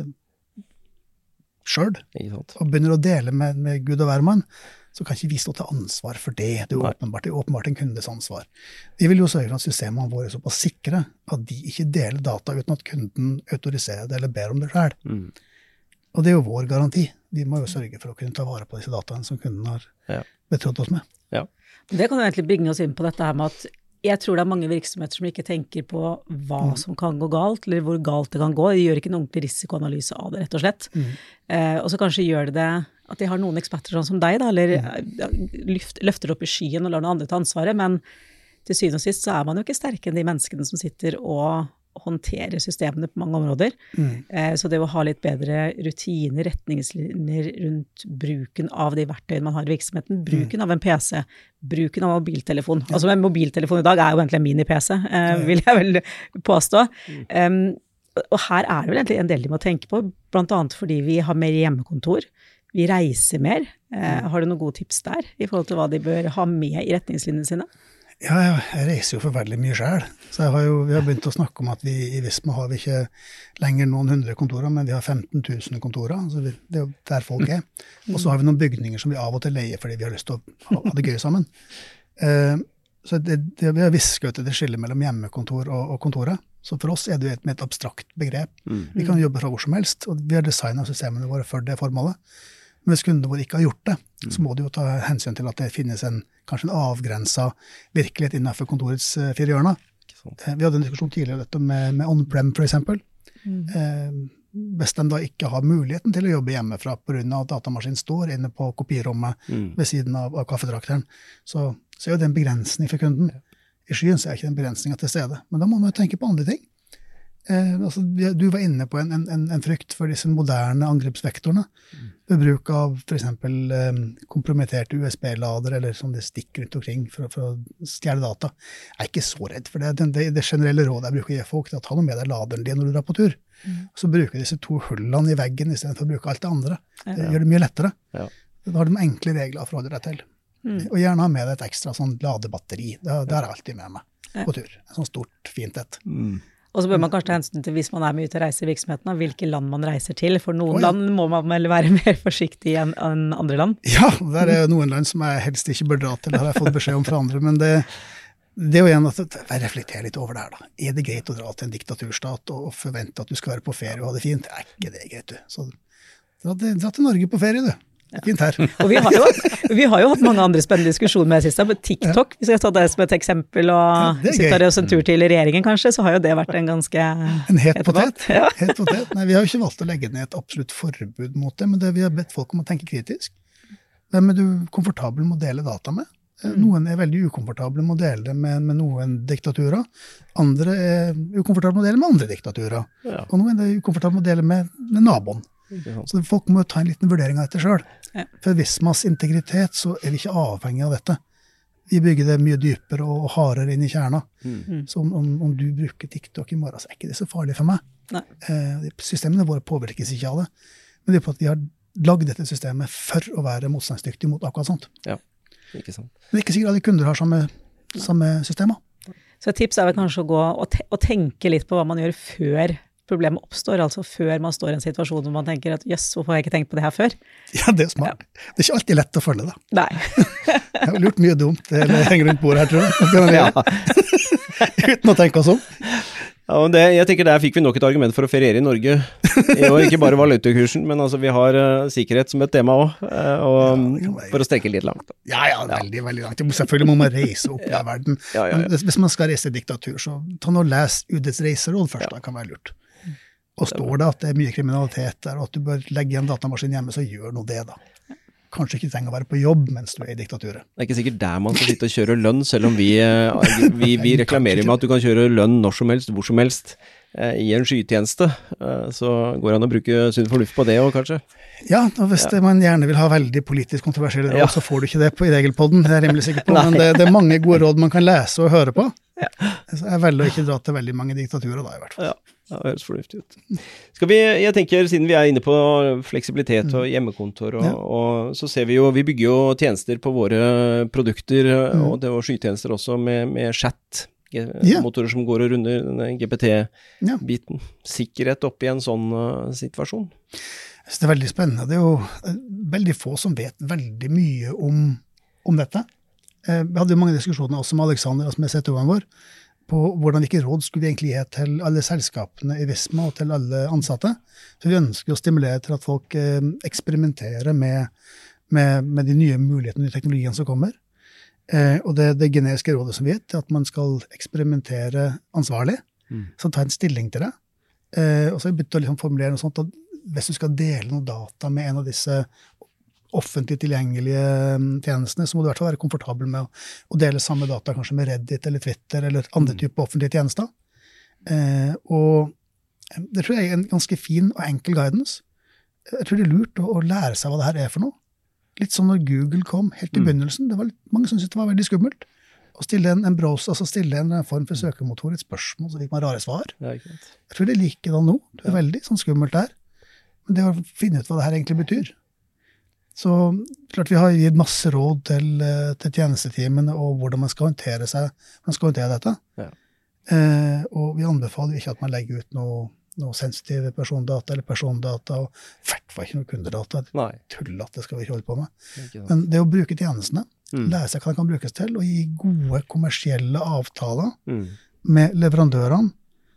selv, og begynner å dele med Gud og hvermann, så kan ikke vi stå til ansvar for det. Det er åpenbart en kundes ansvar. Vi vil jo sørge for at systemene våre er såpass sikre at de ikke deler data uten at kunden autoriserer det eller ber om det selv. Og det er jo vår garanti. Vi må jo sørge for å kunne ta vare på disse dataene som kunden har betrådt oss med. Ja. Det kan jo egentlig bringe oss inn på dette her med at jeg tror det er mange virksomheter som ikke tenker på hva som kan gå galt, eller hvor galt det kan gå. De gjør ikke en ordentlig risikoanalyse av det, rett og slett. Og så kanskje gjør det at de har noen eksperter sånn som deg, da, eller løfter opp i skyen og lar noen andre ta ansvaret, men til syvende og sist så er man jo ikke sterkere enn de menneskene som sitter og håndterer systemene på mange områder. Så det å ha litt bedre rutiner, retningslinjer rundt bruken av de verktøyene man har i virksomheten, bruken av en PC, bruken av mobiltelefon. Altså en mobiltelefon i dag er jo egentlig en mini-PC, vil jeg vel påstå. Og her er det vel egentlig en del de må tenke på, blant annet fordi vi har mer hjemmekontor, vi reiser mer. Har du noen gode tips der i forhold til hva de bør ha med i retningslinjene sine? Ja, jeg reiser jo forferdelig mye selv. Så vi har begynt å snakke om at vi i Visma har vi ikke lenger noen 100 kontorer, men vi har 15 000 kontorer, så det er jo der folk er. Og så har vi noen bygninger som vi av og til leier fordi vi har lyst til å ha det gøy sammen. Så vi har visket ut det skillet mellom hjemmekontor og kontoret. Så for oss er det jo et abstrakt begrep. Vi kan jobbe fra hvor som helst, og vi har designet systemene våre for det formålet. Men hvis kundene våre ikke har gjort det, så må de jo ta hensyn til at det finnes kanskje en avgrenset virkelighet innenfor kontorets 4 hjørner. Vi hadde en diskusjon tidligere dette med on-prem for eksempel. Hvis de da ikke har muligheten til å jobbe hjemmefra på grunn av at datamaskinen står inne på kopirommet ved siden av kaffetrakteren, så er jo det en begrensning for kunden. I skyen så er ikke den begrensningen til stede. Men da må man jo tenke på andre ting. Du var inne på en frykt for disse moderne angrepsvektorene, ved bruk av for eksempel kompromitterte USB-lader, eller som det stikker rundt omkring for å stjele data. Jeg er ikke så redd for det. Det generelle rådet jeg bruker å gi folk, er å ta noe med deg laderen din når du drar på tur. Så bruker disse 2 hullene i veggen i stedet for å bruke alt det andre. Det gjør det mye lettere. Ja. Da har du enkle regler å forholde deg til. Og gjerne ha med deg et ekstra sånn ladebatteri. Det har jeg alltid med meg på tur. En sånn stort, fint et. Og så bør man kanskje ta hensyn til hvis man er med ut og reiser i virksomheten, hvilke land man reiser til. For noen land må man vel være mer forsiktig enn andre land. Ja, der er noen land som jeg helst ikke bør dra til, det har jeg fått beskjed om fra andre. Men det er jo igjen at jeg reflekterer litt over det her da. Er det greit å dra til en diktaturstat og forvente at du skal være på ferie og ha det fint? Det er ikke det greit, du. Så dra til Norge på ferie, du. Det er fint her. Og vi har jo hatt mange andre spennende diskusjoner med siste, med TikTok, hvis jeg tar det som et eksempel, og sitter oss en tur til regjeringen kanskje, så har jo det vært en ganske... En het potet. Het potet. Nei, vi har jo ikke valgt å legge ned et absolutt forbud mot det, men vi har bedt folk om å tenke kritisk. Hvem er du komfortabel med å dele data med? Noen er veldig ukomfortable med å dele det med noen diktaturer. Andre er ukomfortable med å dele med andre diktaturer. Og noen er ukomfortable med å dele med naboen. Så folk må ta en liten vurdering av dette selv. For Vismas integritet så er vi ikke avhengig av dette. Vi bygger det mye dypere og hardere inn i kjerna. Så om du bruker TikTok i morgen, så er ikke det så farlig for meg. Systemene våre påvirkes ikke av det. Men det er på at vi har lagd dette systemet for å være motstandsdyktig mot akkurat sånt. Ja, ikke sant. Men det er ikke sikkert alle kunder har samme systemer. Så et tips er vel kanskje å gå og tenke litt på hva man gjør før problemet oppstår, altså før man står i en situasjon hvor man tenker at jøss, hvorfor har jeg ikke tenkt på det her før? Ja, det er smart. Det er ikke alltid lett å følge da. Nei. Jeg har gjort mye dumt, eller henger rundt bordet her, tror jeg. Uten å tenke oss om. Ja, og jeg tenker der fikk vi nok et argument for å feriere i Norge. Og ikke bare valutakursen, men altså vi har sikkerhet som et tema også, og for å strekke litt langt. Ja, veldig, veldig langt. Selvfølgelig må man reise opp i verden. Men hvis man skal reise i diktatur, så ta nå og les UDs reiseråd først, det kan være lurt. Og står det at det er mye kriminalitet der, og at du bør legge igjen datamaskin hjemme, så gjør noe det da. Kanskje ikke trenger å være på jobb mens du er i diktaturet. Det er ikke sikkert der man skal sitte og kjøre lønn, selv om vi reklamerer med at du kan kjøre lønn når som helst, hvor som helst, i en skytjeneste. Så går det an å bruke sunn fornuft på det også, kanskje? Ja, og hvis man gjerne vil ha veldig politisk kontroversielle råd, så får du ikke det i regelpodden, det er jeg rimelig sikker på, men det er mange gode råd man kan lese og høre på. Så jeg velger å ikke dra til veldig mange diktaturer da, i hvert fall. Ja, det høres fornuftig ut. Jeg tenker, siden vi er inne på fleksibilitet og hjemmekontor, og så ser vi jo, vi bygger jo tjenester på våre produkter, og det var skytjenester også med chat, motorer som går og runder denne GPT-biten. Sikkerhet opp i en sånn situasjon. Så det er veldig spennende. Det er jo veldig få som vet veldig mye om dette. Vi hadde jo mange diskusjoner også med Alexander, som er CTO-en vår, på hvordan hvilke råd skulle vi egentlig gi til alle selskapene i Visma og til alle ansatte. Så vi ønsker å stimulere til at folk eksperimenterer med de nye mulighetene i teknologien som kommer. Og det generiske rådet som vi vet, er at man skal eksperimentere ansvarlig, så ta en stilling til det. Og så har vi begynt å liksom formulere noe sånt, at hvis du skal dele noe data med en av disse offentlig tilgjengelige tjenestene, så må du i hvert fall være komfortabel med å dele samme data, kanskje med Reddit eller Twitter eller andre typer offentlige tjenester. Og det tror jeg er en ganske fin og enkel guidance. Jeg tror det er lurt å lære seg hva det her er for noe. Litt som når Google kom helt i begynnelsen, mange syntes det var veldig skummelt. Å stille en browser, altså stille en form for søkemotor, et spørsmål, så fikk man rare svar. Jeg tror det er likedan nå. Det er veldig sånn skummelt der. Men det å finne ut hva det her egentlig betyr. Så klart vi har gitt masse råd til tjenesteteamene og hvordan man skal håndtere dette. Og vi anbefaler ikke at man legger ut noe sensitive persondata eller persondata, og i hvert fall ikke noe kundedata. Tullete skal vi ikke holde på med. Men det å bruke tjenestene, lære seg hva det kan brukes til, og gi gode kommersielle avtaler med leverandørene,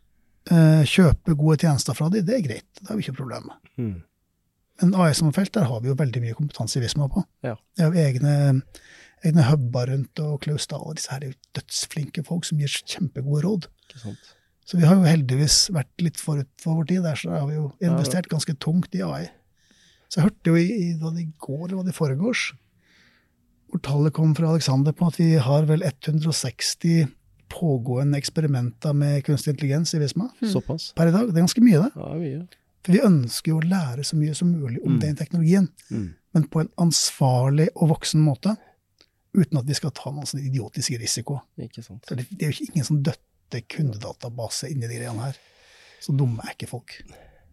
kjøpe gode tjenester fra dem, det er greit. Det har vi ikke problem med. Men AI-felt, der har vi jo veldig mye kompetanse i Visma på. Vi har jo egne hubber rundt, og Klaus Dahl, og disse her er jo dødsflinke folk som gir kjempegode råd. Så vi har jo heldigvis vært litt forut for vår tid der, så har vi jo investert ganske tungt i AI. Så jeg hørte jo var det i går, eller var det i foregårs, hvor tallet kom fra Alexander på at vi har vel 160 pågående eksperimenter med kunstig intelligens i Visma Såpass. per i dag. Det ganske mye det. Ja, mye. For vi ønsker jo å lære så mye som mulig om den teknologien, men på en ansvarlig og voksen måte, uten at vi skal ta noen sånn idiotisk risiko. Ikke sant. Så det er jo ikke ingen som døtte kundedatabase inni de greiene her. Så dumme er ikke folk.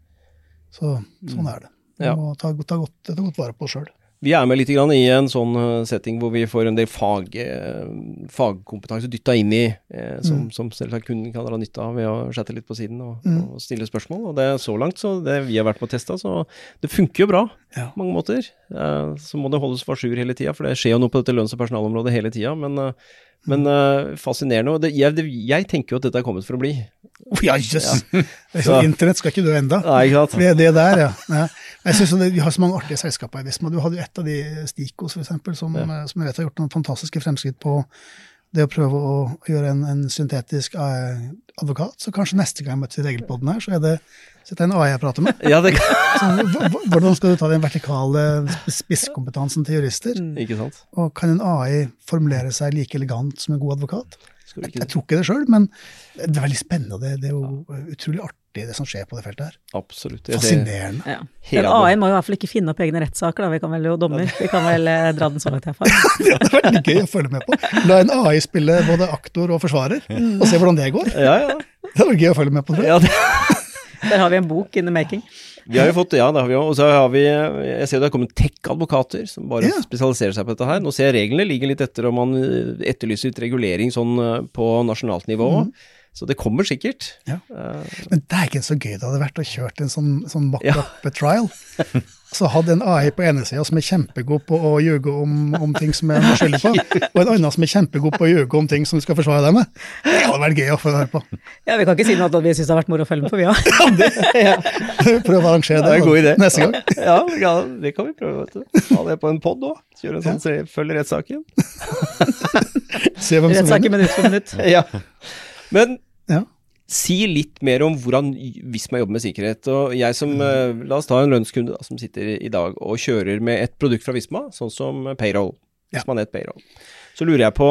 Så sånn er det. Vi må ta godt vare på oss selv. Vi er med litt grann i en sånn setting hvor vi får en del fagkompetanse dyttet inn i, som selvsagt kunden kan dra nytte av ved å chatte litt på siden og stille spørsmål. Og det så langt, så det vi har vært på å teste, så det funker jo bra på mange måter. Så må det holdes for jour hele tiden, for det skjer jo noe på dette lønns- og personalområdet hele tiden, men fascinerende, og jeg tenker jo at dette er kommet for å bli. Ja, jøss. Internett skal ikke dø enda. Nei, ikke sant. Det der, ja. Jeg synes vi har så mange artige selskaper i Visma. Du hadde jo et av de, Stikos for eksempel, som jeg vet har gjort noen fantastiske fremskritt på det å prøve å gjøre en syntetisk advokat. Så kanskje neste gang jeg møter i regelpodden her, så det en AI jeg prater med. Ja, det kan. Så, hvordan skal du ta den vertikale spisskompetansen til jurister? Ikke sant. Og kan en AI formulere seg like elegant som en god advokat? Jeg tror ikke det selv, men det er veldig spennende. Det er jo utrolig artig det som skjer på det feltet her. Absolutt. Fascinerende. Ja. Den AI må i hvert fall ikke finne opp egne rettssaker, da. Vi kan vel jo dommer. Vi kan vel dra den så langt herfra. Det hadde vært litt gøy å følge med på. La en AI spille både aktor og forsvarer, og se hvordan det går. Ja. Det hadde vært gøy å følge med på, tror jeg. Der har vi en bok in the making. Vi har jo fått, det har vi jo, og så har vi, jeg ser det har kommet tech-advokater som bare spesialiserer seg på dette her. Nå ser jeg reglene ligger litt etter om man etterlyser litt regulering sånn på nasjonalt nivå, så det kommer sikkert. Ja. Men det er ikke så gøy det hadde vært å kjørt en sånn mock-up trial. Så hadde en AI på ene siden som er kjempegod på å ljuge om ting som jeg må skylde på, og en annen som er kjempegod på å ljuge om ting som du skal forsvare deg med. Det hadde vært gøy å få høre på. Ja, vi kan ikke si noe at vi synes det har vært moro å følge med på, vi også. Prøv å arrangere det, en god idé. Neste gang. Ja, det kan vi prøve, vet du. Ha det på en podd også. Kjøre en sånn, følge rettssaken. Rettssaken minutt for minutt. Ja. Men si litt mer om hvordan Visma jobber med sikkerhet. Og jeg som, la oss ta en lønnskunde da, som sitter i dag og kjører med et produkt fra Visma, sånn som payroll, Visma.net Payroll. Så lurer jeg på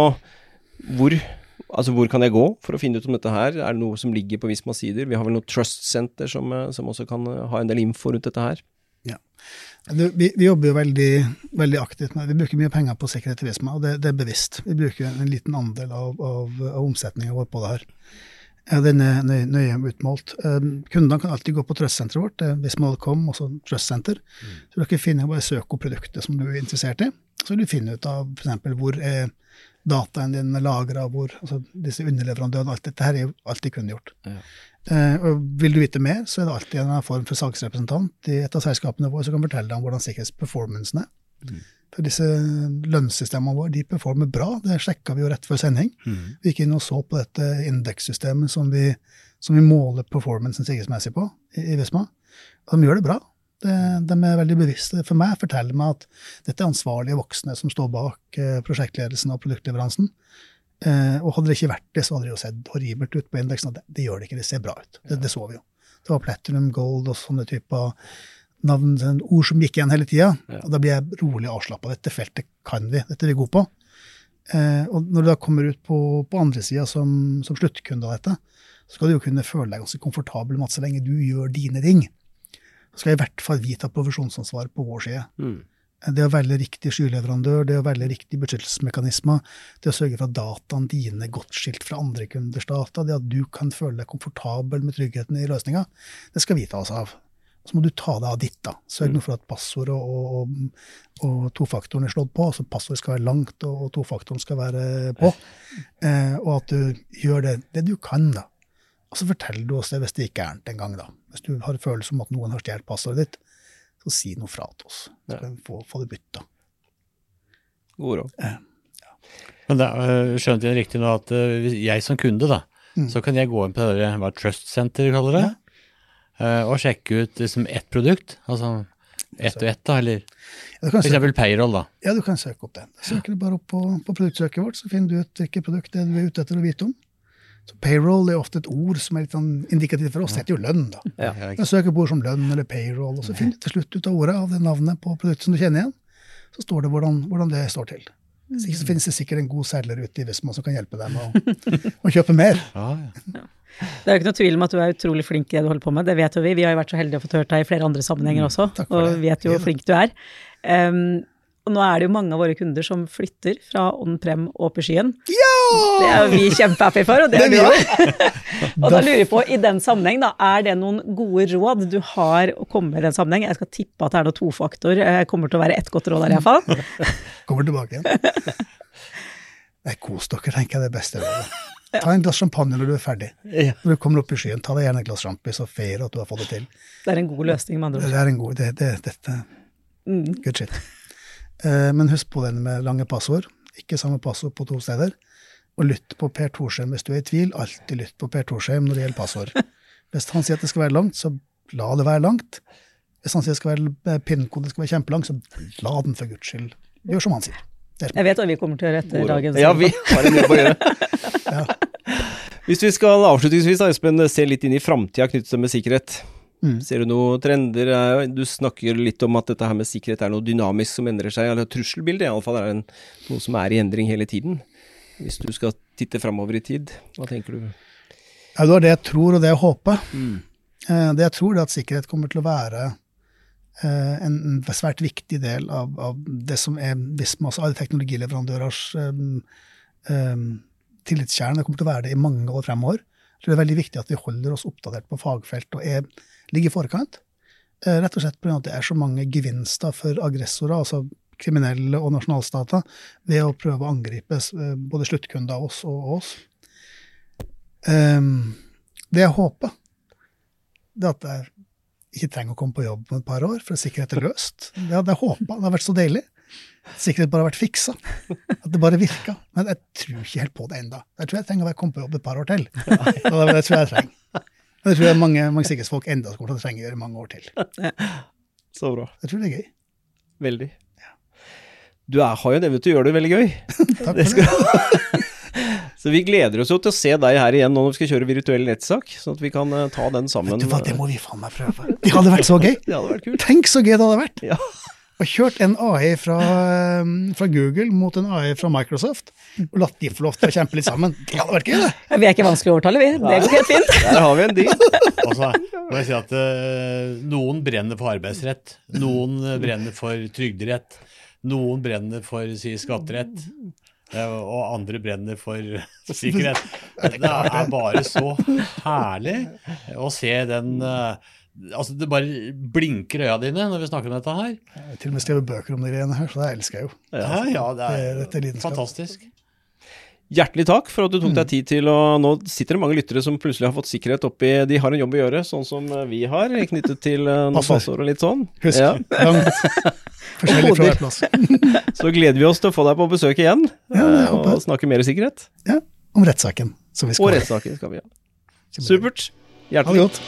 hvor kan jeg gå for å finne ut om dette her? Er det noe som ligger på Vismas sider? Vi har vel noe Trust Center som også kan ha en del info rundt dette her. Ja. Vi jobber jo veldig, veldig aktivt med det. Vi bruker mye penger på sikkerhet i Visma, og det er bevisst. Vi bruker en liten andel av omsetningen vår på det her. Den er nøye utmålt. Kundene kan alltid gå på Trust-senteret vårt, visma.com, og så Trust-senter. Så dere finner bare søk opp produktet som du er interessert i. Så vil du finne ut av, for eksempel, hvor er dataen din lagret, altså disse underleverandørene, alt dette her er jo alltid kundegjort. Ja. Og vil du vite mer, så er det alltid en form for salgsrepresentant i et av selskapene våre som kan fortelle deg om hvordan sikkerhetsperformancen er. For disse lønnssystemene våre, de performer bra. Det sjekket vi jo rett før sending. Vi gikk inn og så på dette indekssystemet som vi måler performancen sikkerhetsmessig på i Visma. Og de gjør det bra. De er veldig bevisste. For meg forteller meg at dette er ansvarlige voksne som står bak prosjektledelsen og produktleveransen. Og hadde det ikke vært det, så hadde det jo sett horribelt ut på indeksen. Det gjør det ikke, det ser bra ut. Det så vi jo. Det var Platinum, Gold og sånne typer navn, ord som gikk igjen hele tiden, og da blir jeg rolig avslappet. Dette feltet kan vi, dette er vi gode på. Og når du da kommer ut på andre siden som sluttkunde av dette, så skal du jo kunne føle deg ganske komfortabel med at så lenge du gjør dine ting, så skal jeg i hvert fall vi ta profesjonsansvar på vår side. Det å velge riktig skyleverandør, det å velge riktig beskyttelsesmekanismer, det å sørge for at dataen dine er godt skilt fra andre kunders data, det at du kan føle deg komfortabel med tryggheten i løsningen, det skal vi ta oss av. Så må du ta deg av ditt da. Sørg nå for at passord og tofaktoren er slått på, så passordet skal være langt og tofaktoren skal være på. Og at du gjør det du kan da. Og så forteller du oss det hvis det ikke er en gang da. Hvis du har følelse om at noen har stjert passordet ditt, så si noe fra til oss. Så kan vi få det byttet. God råd. Men da skjønte jeg riktig nå at jeg som kunde da, så kan jeg gå inn på det, hva Trust Center kaller det, og sjekke ut liksom ett produkt, altså ett og ett da, eller for eksempel payroll da. Ja, du kan søke opp det. Søker du bare opp på produktsøket vårt, så finner du ut hvilket produkt det du er ute etter å vite om. Så payroll er ofte et ord som er litt sånn indikativt for oss, det heter jo lønn da. Du søker på ord som lønn eller payroll, og så finner du til slutt ut av ordet av det navnet på produktet som du kjenner igjen, så står det hvordan det står til. Hvis ikke så finnes det sikkert en god selger ute i Visma som kan hjelpe deg med å kjøpe mer. Det er jo ikke noe tvil om at du er utrolig flink i det du holder på med, det vet jo vi. Vi har jo vært så heldige å få hørt deg i flere andre sammenhenger også, og vet jo hvor flink du er. Og nå er det jo mange av våre kunder som flytter fra on-prem og på skyen. Ja! Det er jo vi kjempehappy for, og det er vi også. Og da lurer jeg på, i den sammenheng da, er det noen gode råd du har å komme med i den sammenheng? Jeg skal tippe at det er noe tofaktor. Jeg kommer til å være ett godt råd der i hvert fall. Kommer tilbake igjen. Nei, kos dere, tenker jeg det beste rådet. Ta en glass champagne når du er ferdig. Når du kommer opp i skyen, ta deg gjerne et glass champagne, så feir at du har fått det til. Det er en god løsning, med andre ord. Det er en god, dette, good shit. Men husk på den med lange passord, ikke samme passord på 2 steder, og lytt på Per Torsheim hvis du er i tvil, alltid lytt på Per Torsheim når det gjelder passord. Hvis han sier at det skal være langt, så la det være langt. Hvis han sier at det skal være PIN-kode, det skal være kjempelangt, så la den for Guds skyld. Gjør som han sier. Jeg vet hva vi kommer til å gjøre etter dagen. Ja, vi har en jobb å gjøre. Hvis vi skal avslutningsvis, Espen, se litt inn i fremtiden knyttet til med sikkerhet. Ser du noen trender? Du snakker litt om at dette her med sikkerhet er noe dynamisk som endrer seg, eller trusselbildet i alle fall er noe som er i endring hele tiden. Hvis du skal titte fremover i tid, hva tenker du? Ja, det er det jeg tror, og det jeg håper. Det jeg tror er at sikkerhet kommer til å være en svært viktig del av det som er Vismas, alle teknologileverandørers tillitskjerne. Det kommer til å være det i mange år fremover. Så det er veldig viktig at vi holder oss oppdatert på fagfelt og ligger i forkant. Rett og slett på grunn av at det er så mange gevinster for aggressorer, altså kriminelle og nasjonalstater, ved å prøve å angripe både sluttkunder av oss og oss. Det jeg håper, det er at jeg ikke trenger å komme på jobb om et par år, for sikkerhet er løst. Det hadde jeg håpet, det har vært så deilig. Sikkerhet bare har vært fiksa. At det bare virker. Men jeg tror ikke helt på det enda. Jeg tror jeg trenger å komme på jobb et par år til. Det tror jeg trenger. Det tror jeg mange sikkerhetsfolk enda kommer til å trenge i mange år til. Så bra. Jeg tror det er gøy. Veldig. Du har jo en evne til å gjøre det veldig gøy. Takk for det. Så vi gleder oss jo til å se deg her igjen nå når vi skal kjøre virtuell rettssak, sånn at vi kan ta den sammen. Vet du hva, det må vi faen meg prøve. Det hadde vært så gøy. Det hadde vært kult. Tenk så gøy det hadde vært. Ja. Og kjørt en AI fra Google mot en AI fra Microsoft, og latt de få lov til å kjempe litt sammen. Det hadde vært gøy, det. Vi er ikke vanskelig å overtale, vi. Det går helt fint. Der har vi en deal. Og så må jeg si at noen brenner for arbeidsrett, noen brenner for trygderett, noen brenner for skatterett, og andre brenner for sikkerhet. Det er bare så herlig å se den... Altså, det bare blinker øya dine når vi snakker om dette her. Jeg har til og med skrevet bøker om de greiene her, så det elsker jeg jo. Ja, det Dette er fantastisk. Hjertelig takk for at du tok deg tid til nå sitter det mange lyttere som plutselig har fått sikkerhet oppi, de har en jobb å gjøre, sånn som vi har, knyttet til noen passord og litt sånn. Husk, langt forskjellig fra hver plass. Så gleder vi oss til å få deg på besøk igjen, og snakke mer sikkerhet. Ja, om rettssaken. Og rettssaken skal vi ha. Supert. Hjertelig godt.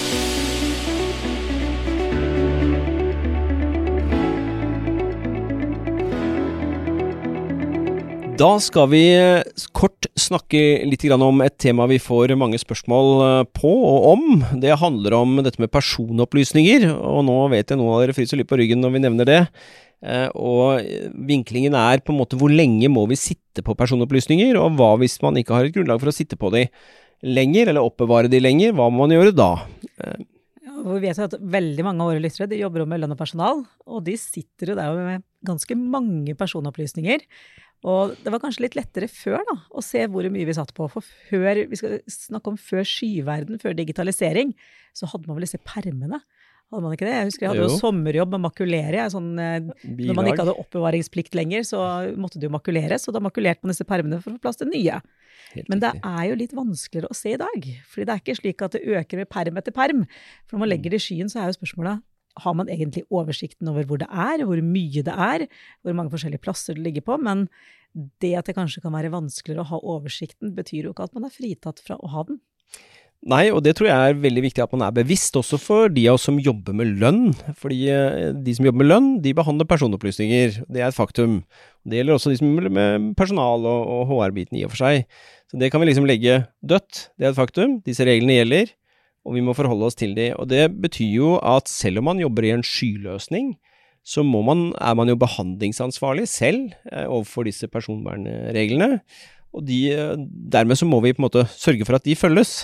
Da skal vi kort snakke litt om et tema vi får mange spørsmål på og om. Det handler om dette med personopplysninger, og nå vet jeg noen av dere fryser litt på ryggen når vi nevner det. Og vinklingen er på en måte hvor lenge må vi sitte på personopplysninger, og hva hvis man ikke har et grunnlag for å sitte på de lenger, eller oppbevare de lenger, hva må man gjøre da? Vi vet at veldig mange av våre lyttere, de jobber med lønn og personal, og de sitter jo der med ganske mange personopplysninger. Og det var kanskje litt lettere før da, å se hvor mye vi satt på. For før, vi skal snakke om før skyverden, før digitalisering, så hadde man vel disse permene. Hadde man ikke det? Jeg husker jeg hadde jo sommerjobb med makulere. Når man ikke hadde oppbevaringsplikt lenger, så måtte det jo makuleres, og da makulerte man disse permene for å få plass til nye. Men det er jo litt vanskeligere å se i dag, fordi det er ikke slik at det øker med perm etter perm. For når man legger det i skyen, så er jo spørsmålet, har man egentlig oversikten over hvor det er, hvor mye det er, hvor mange forskjellige plasser det ligger på, men det at det kanskje kan være vanskeligere å ha oversikten, betyr jo ikke at man er fritatt fra å ha den. Nei, og det tror jeg er veldig viktig at man er bevisst også for de av oss som jobber med lønn, fordi de som jobber med lønn, de behandler personopplysninger, det er et faktum. Det gjelder også de som jobber med personal og HR-biten i og for seg. Så det kan vi liksom legge dødt, det er et faktum, disse reglene gjelder, og vi må forholde oss til det. Og det betyr jo at selv om man jobber i en skyløsning, så er man jo behandlingsansvarlig selv overfor disse personvernreglene, og dermed så må vi på en måte sørge for at de følges,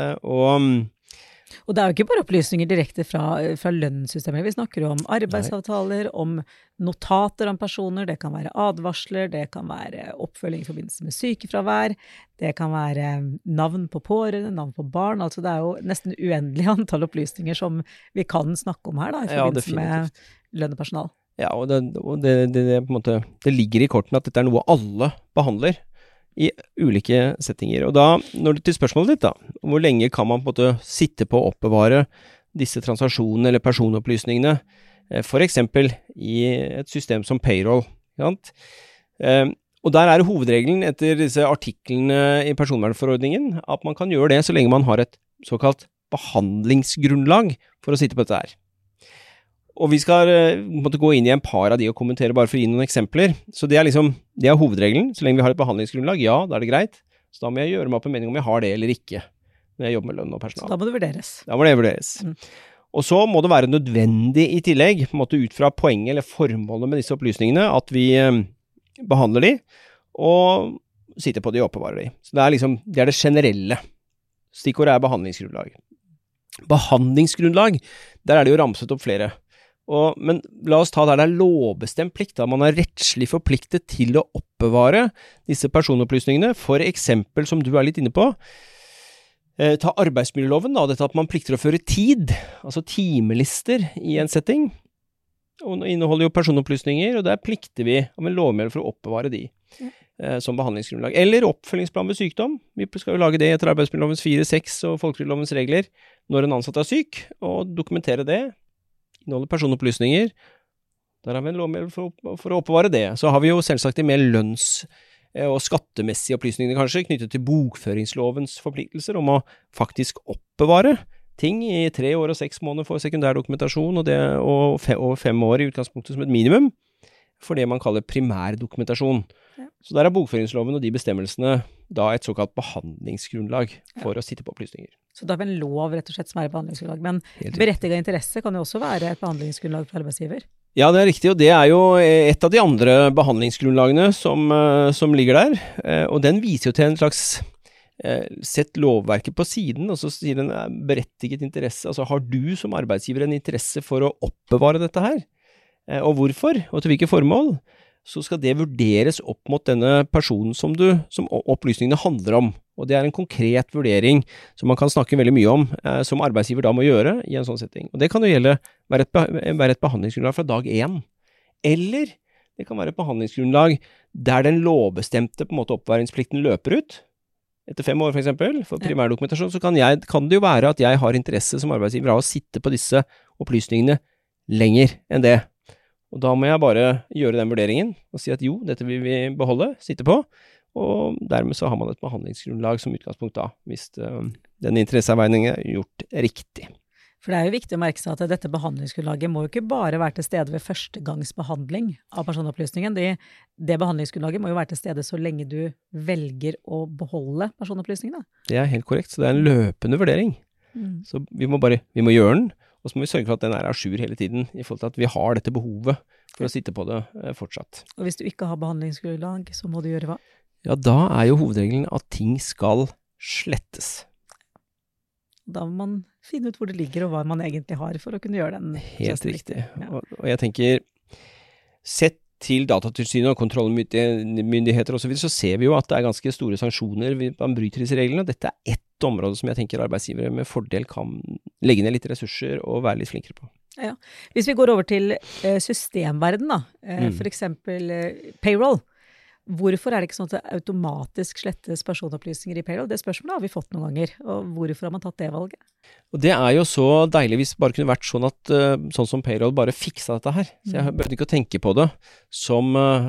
Og det er jo ikke bare opplysninger direkte fra lønnssystemet. Vi snakker jo om arbeidsavtaler, om notater om personer, det kan være advarsler, det kan være oppfølging i forbindelse med sykefravær, det kan være navn på pårørende, navn på barn. Altså det er jo nesten uendelig antall opplysninger som vi kan snakke om her da, i forbindelse med lønn og personal. Ja, og det på en måte, det ligger i kortene at dette er noe alle behandler i ulike settinger. Og da, når det til spørsmålet ditt da, hvor lenge kan man på en måte sitte på å oppbevare disse transaksjonene eller personopplysningene, for eksempel i et system som payroll, sant? Og der er hovedregelen etter disse artiklene i personvernforordningen at man kan gjøre det så lenge man har et såkalt behandlingsgrunnlag for å sitte på dette her. Og vi skal måtte gå inn i en par av de og kommentere bare for å gi noen eksempler. Så det er hovedregelen. Så lenge vi har et behandlingsgrunnlag, ja, da er det greit. Så da må jeg gjøre meg opp en mening om jeg har det eller ikke, når jeg jobber med lønn og personal. Så da må det vurderes. Da må det vurderes. Og så må det være nødvendig i tillegg, på en måte ut fra poenget eller formålet med disse opplysningene, at vi behandler de, og sitter på de og oppbevarer de. Så det er det generelle. Stikkordet er behandlingsgrunnlag. Behandlingsgrunnlag, der er det jo ramset opp flere. Men la oss ta der det er lovbestemt plikt, da man er rettslig forpliktet til å oppbevare disse personopplysningene, for eksempel som du er litt inne på, ta arbeidsmiljøloven da, dette at man plikter å føre tid, altså timelister i en setting, og inneholder jo personopplysninger, og der plikter vi av en lovmedel for å oppbevare de som behandlingsgrunnlag. Eller oppfølgingsplan ved sykdom, vi skal jo lage det etter arbeidsmiljølovens 4, 6 og folketrygdlovens regler når en ansatt er syk, og dokumentere det, inneholder personopplysninger, der har vi en lovmedel for å oppbevare det. Så har vi jo selvsagt de mer lønns- og skattemessige opplysningene kanskje, knyttet til bokføringslovens forpliktelser om å faktisk oppbevare ting i 3 år og 6 måneder for sekundær dokumentasjon, og 5 år i utgangspunktet som et minimum, for det man kaller primærdokumentasjon. Ja. Så der er bokføringsloven og de bestemmelsene da et såkalt behandlingsgrunnlag for å sitte på opplysninger. Så da er det en lov rett og slett som er et behandlingsgrunnlag, men berettiget interesse kan jo også være et behandlingsgrunnlag for arbeidsgiver. Ja, det er riktig, og det er jo et av de andre behandlingsgrunnlagene som ligger der, og den viser jo til en slags sett lovverket på siden, og så sier den berettiget interesse, altså har du som arbeidsgiver en interesse for å oppbevare dette her? Og hvorfor, og til hvilke formål, så skal det vurderes opp mot denne personen som opplysningene handler om. Og det er en konkret vurdering som man kan snakke veldig mye om, som arbeidsgiver da må gjøre i en sånn setting. Og det kan jo være et behandlingsgrunnlag fra dag 1. Eller det kan være et behandlingsgrunnlag der den lovbestemte på en måte oppbevaringsplikten løper ut. Etter 5 år for eksempel, for primærdokumentasjon, så kan det jo være at jeg har interesse som arbeidsgiver av å sitte på disse opplysningene lenger enn det. Og da må jeg bare gjøre den vurderingen og si at jo, dette vil vi beholde, sitte på, og dermed så har man et behandlingsgrunnlag som utgangspunkt da, hvis den interesseavveiningen er gjort riktig. For det er jo viktig å merke seg at dette behandlingsgrunnlaget må jo ikke bare være til stede ved førstegangsbehandling av personopplysningen. Det behandlingsgrunnlaget må jo være til stede så lenge du velger å beholde personopplysningene. Det er helt korrekt, så det er en løpende vurdering. Så vi må gjøre den, og så må vi sørge for at den er à jour hele tiden, i forhold til at vi har dette behovet for å sitte på det fortsatt. Og hvis du ikke har behandlingsgrunnlag, så må du gjøre hva? Ja, da er jo hovedregelen at ting skal slettes. Da må man finne ut hvor det ligger, og hva man egentlig har for å kunne gjøre den. Helt riktig. Ja. Og jeg tenker, sett til Datatilsynet og kontrollmyndigheter og så videre, så ser vi jo at det er ganske store sanksjoner man bryter disse reglene, og dette er ett område som jeg tenker arbeidsgivere med fordel kan legge ned litt ressurser og være litt flinkere på. Ja. Hvis vi går over til systemverden da, for eksempel payroll, hvorfor er det ikke sånn at det automatisk slettes personopplysninger i payroll? Det spørsmålet har vi fått noen ganger, og hvorfor har man tatt det valget? Og det er jo så deilig hvis det bare kunne vært sånn at sånn som payroll bare fiksa dette her. Så jeg behøvde ikke å tenke på det som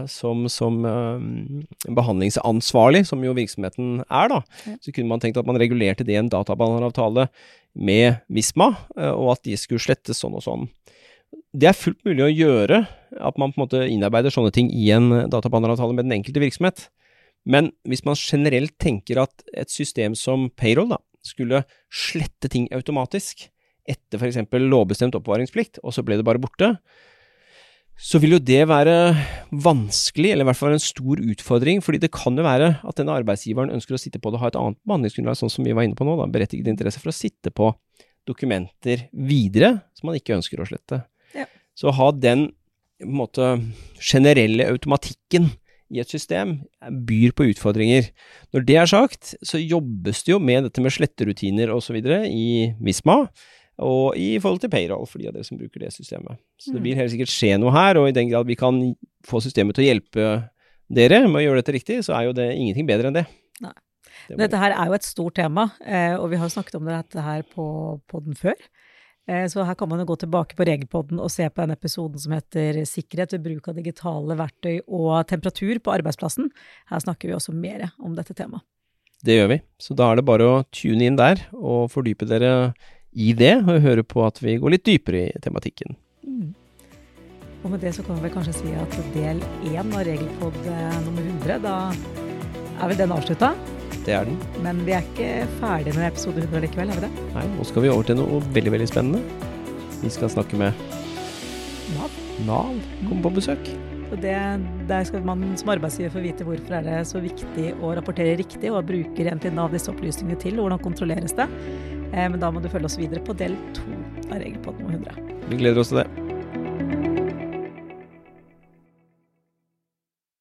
behandlingsansvarlig, som jo virksomheten er da. Så kunne man tenkt at man regulerte det i en databehandleravtale med Visma, og at de skulle slettes sånn og sånn. Det er fullt mulig å gjøre, at man på en måte innarbeider sånne ting i en databehandleravtale med den enkelte virksomhet. Men hvis man generelt tenker at et system som payroll da, skulle slette ting automatisk etter for eksempel lovbestemt oppbevaringsplikt, og så ble det bare borte, så vil jo det være vanskelig, eller i hvert fall en stor utfordring, fordi det kan jo være at denne arbeidsgiveren ønsker å sitte på det og ha et annet behandlingsgrunnlag, sånn som vi var inne på nå, da, berettiget interesse for å sitte på dokumenter videre som man ikke ønsker å slette. Ja. Så å ha den på en måte generelle automatikken i et system byr på utfordringer. Når det er sagt, så jobbes det jo med dette med sletterutiner og så videre i Visma, og i forhold til payroll, for de av dere som bruker det systemet. Så det vil helt sikkert skje noe her, og i den grad vi kan få systemet til å hjelpe dere med å gjøre dette riktig, så er jo det ingenting bedre enn det. Nei. Dette her er jo et stort tema, og vi har jo snakket om dette her på podden før. Så her kan man jo gå tilbake på Regelpodden og se på en episode som heter Sikkerhet ved bruk av digitale verktøy og temperatur på arbeidsplassen. Her snakker vi også mer om dette temaet. Det gjør vi, så da er det bare å tune inn der og fordype dere i det, og høre på at vi går litt dypere i tematikken. Og med det så kan vi kanskje si at del 1 av Regelpodd nummer 100, da er vel den avsluttet. Det er den. Men vi er ikke ferdige med episode 100 likevel, er vi det? Nei, nå skal vi over til noe veldig, veldig spennende. Vi skal snakke med Nav. Kom på besøk. Så der skal man som arbeidsgiver få vite hvorfor er det så viktig å rapportere riktig, og bruker egentlig Nav disse opplysningene til, og hvordan kontrolleres det. Men da må du følge oss videre på del 2 av Regelpodd nummer 100. Vi gleder oss til det.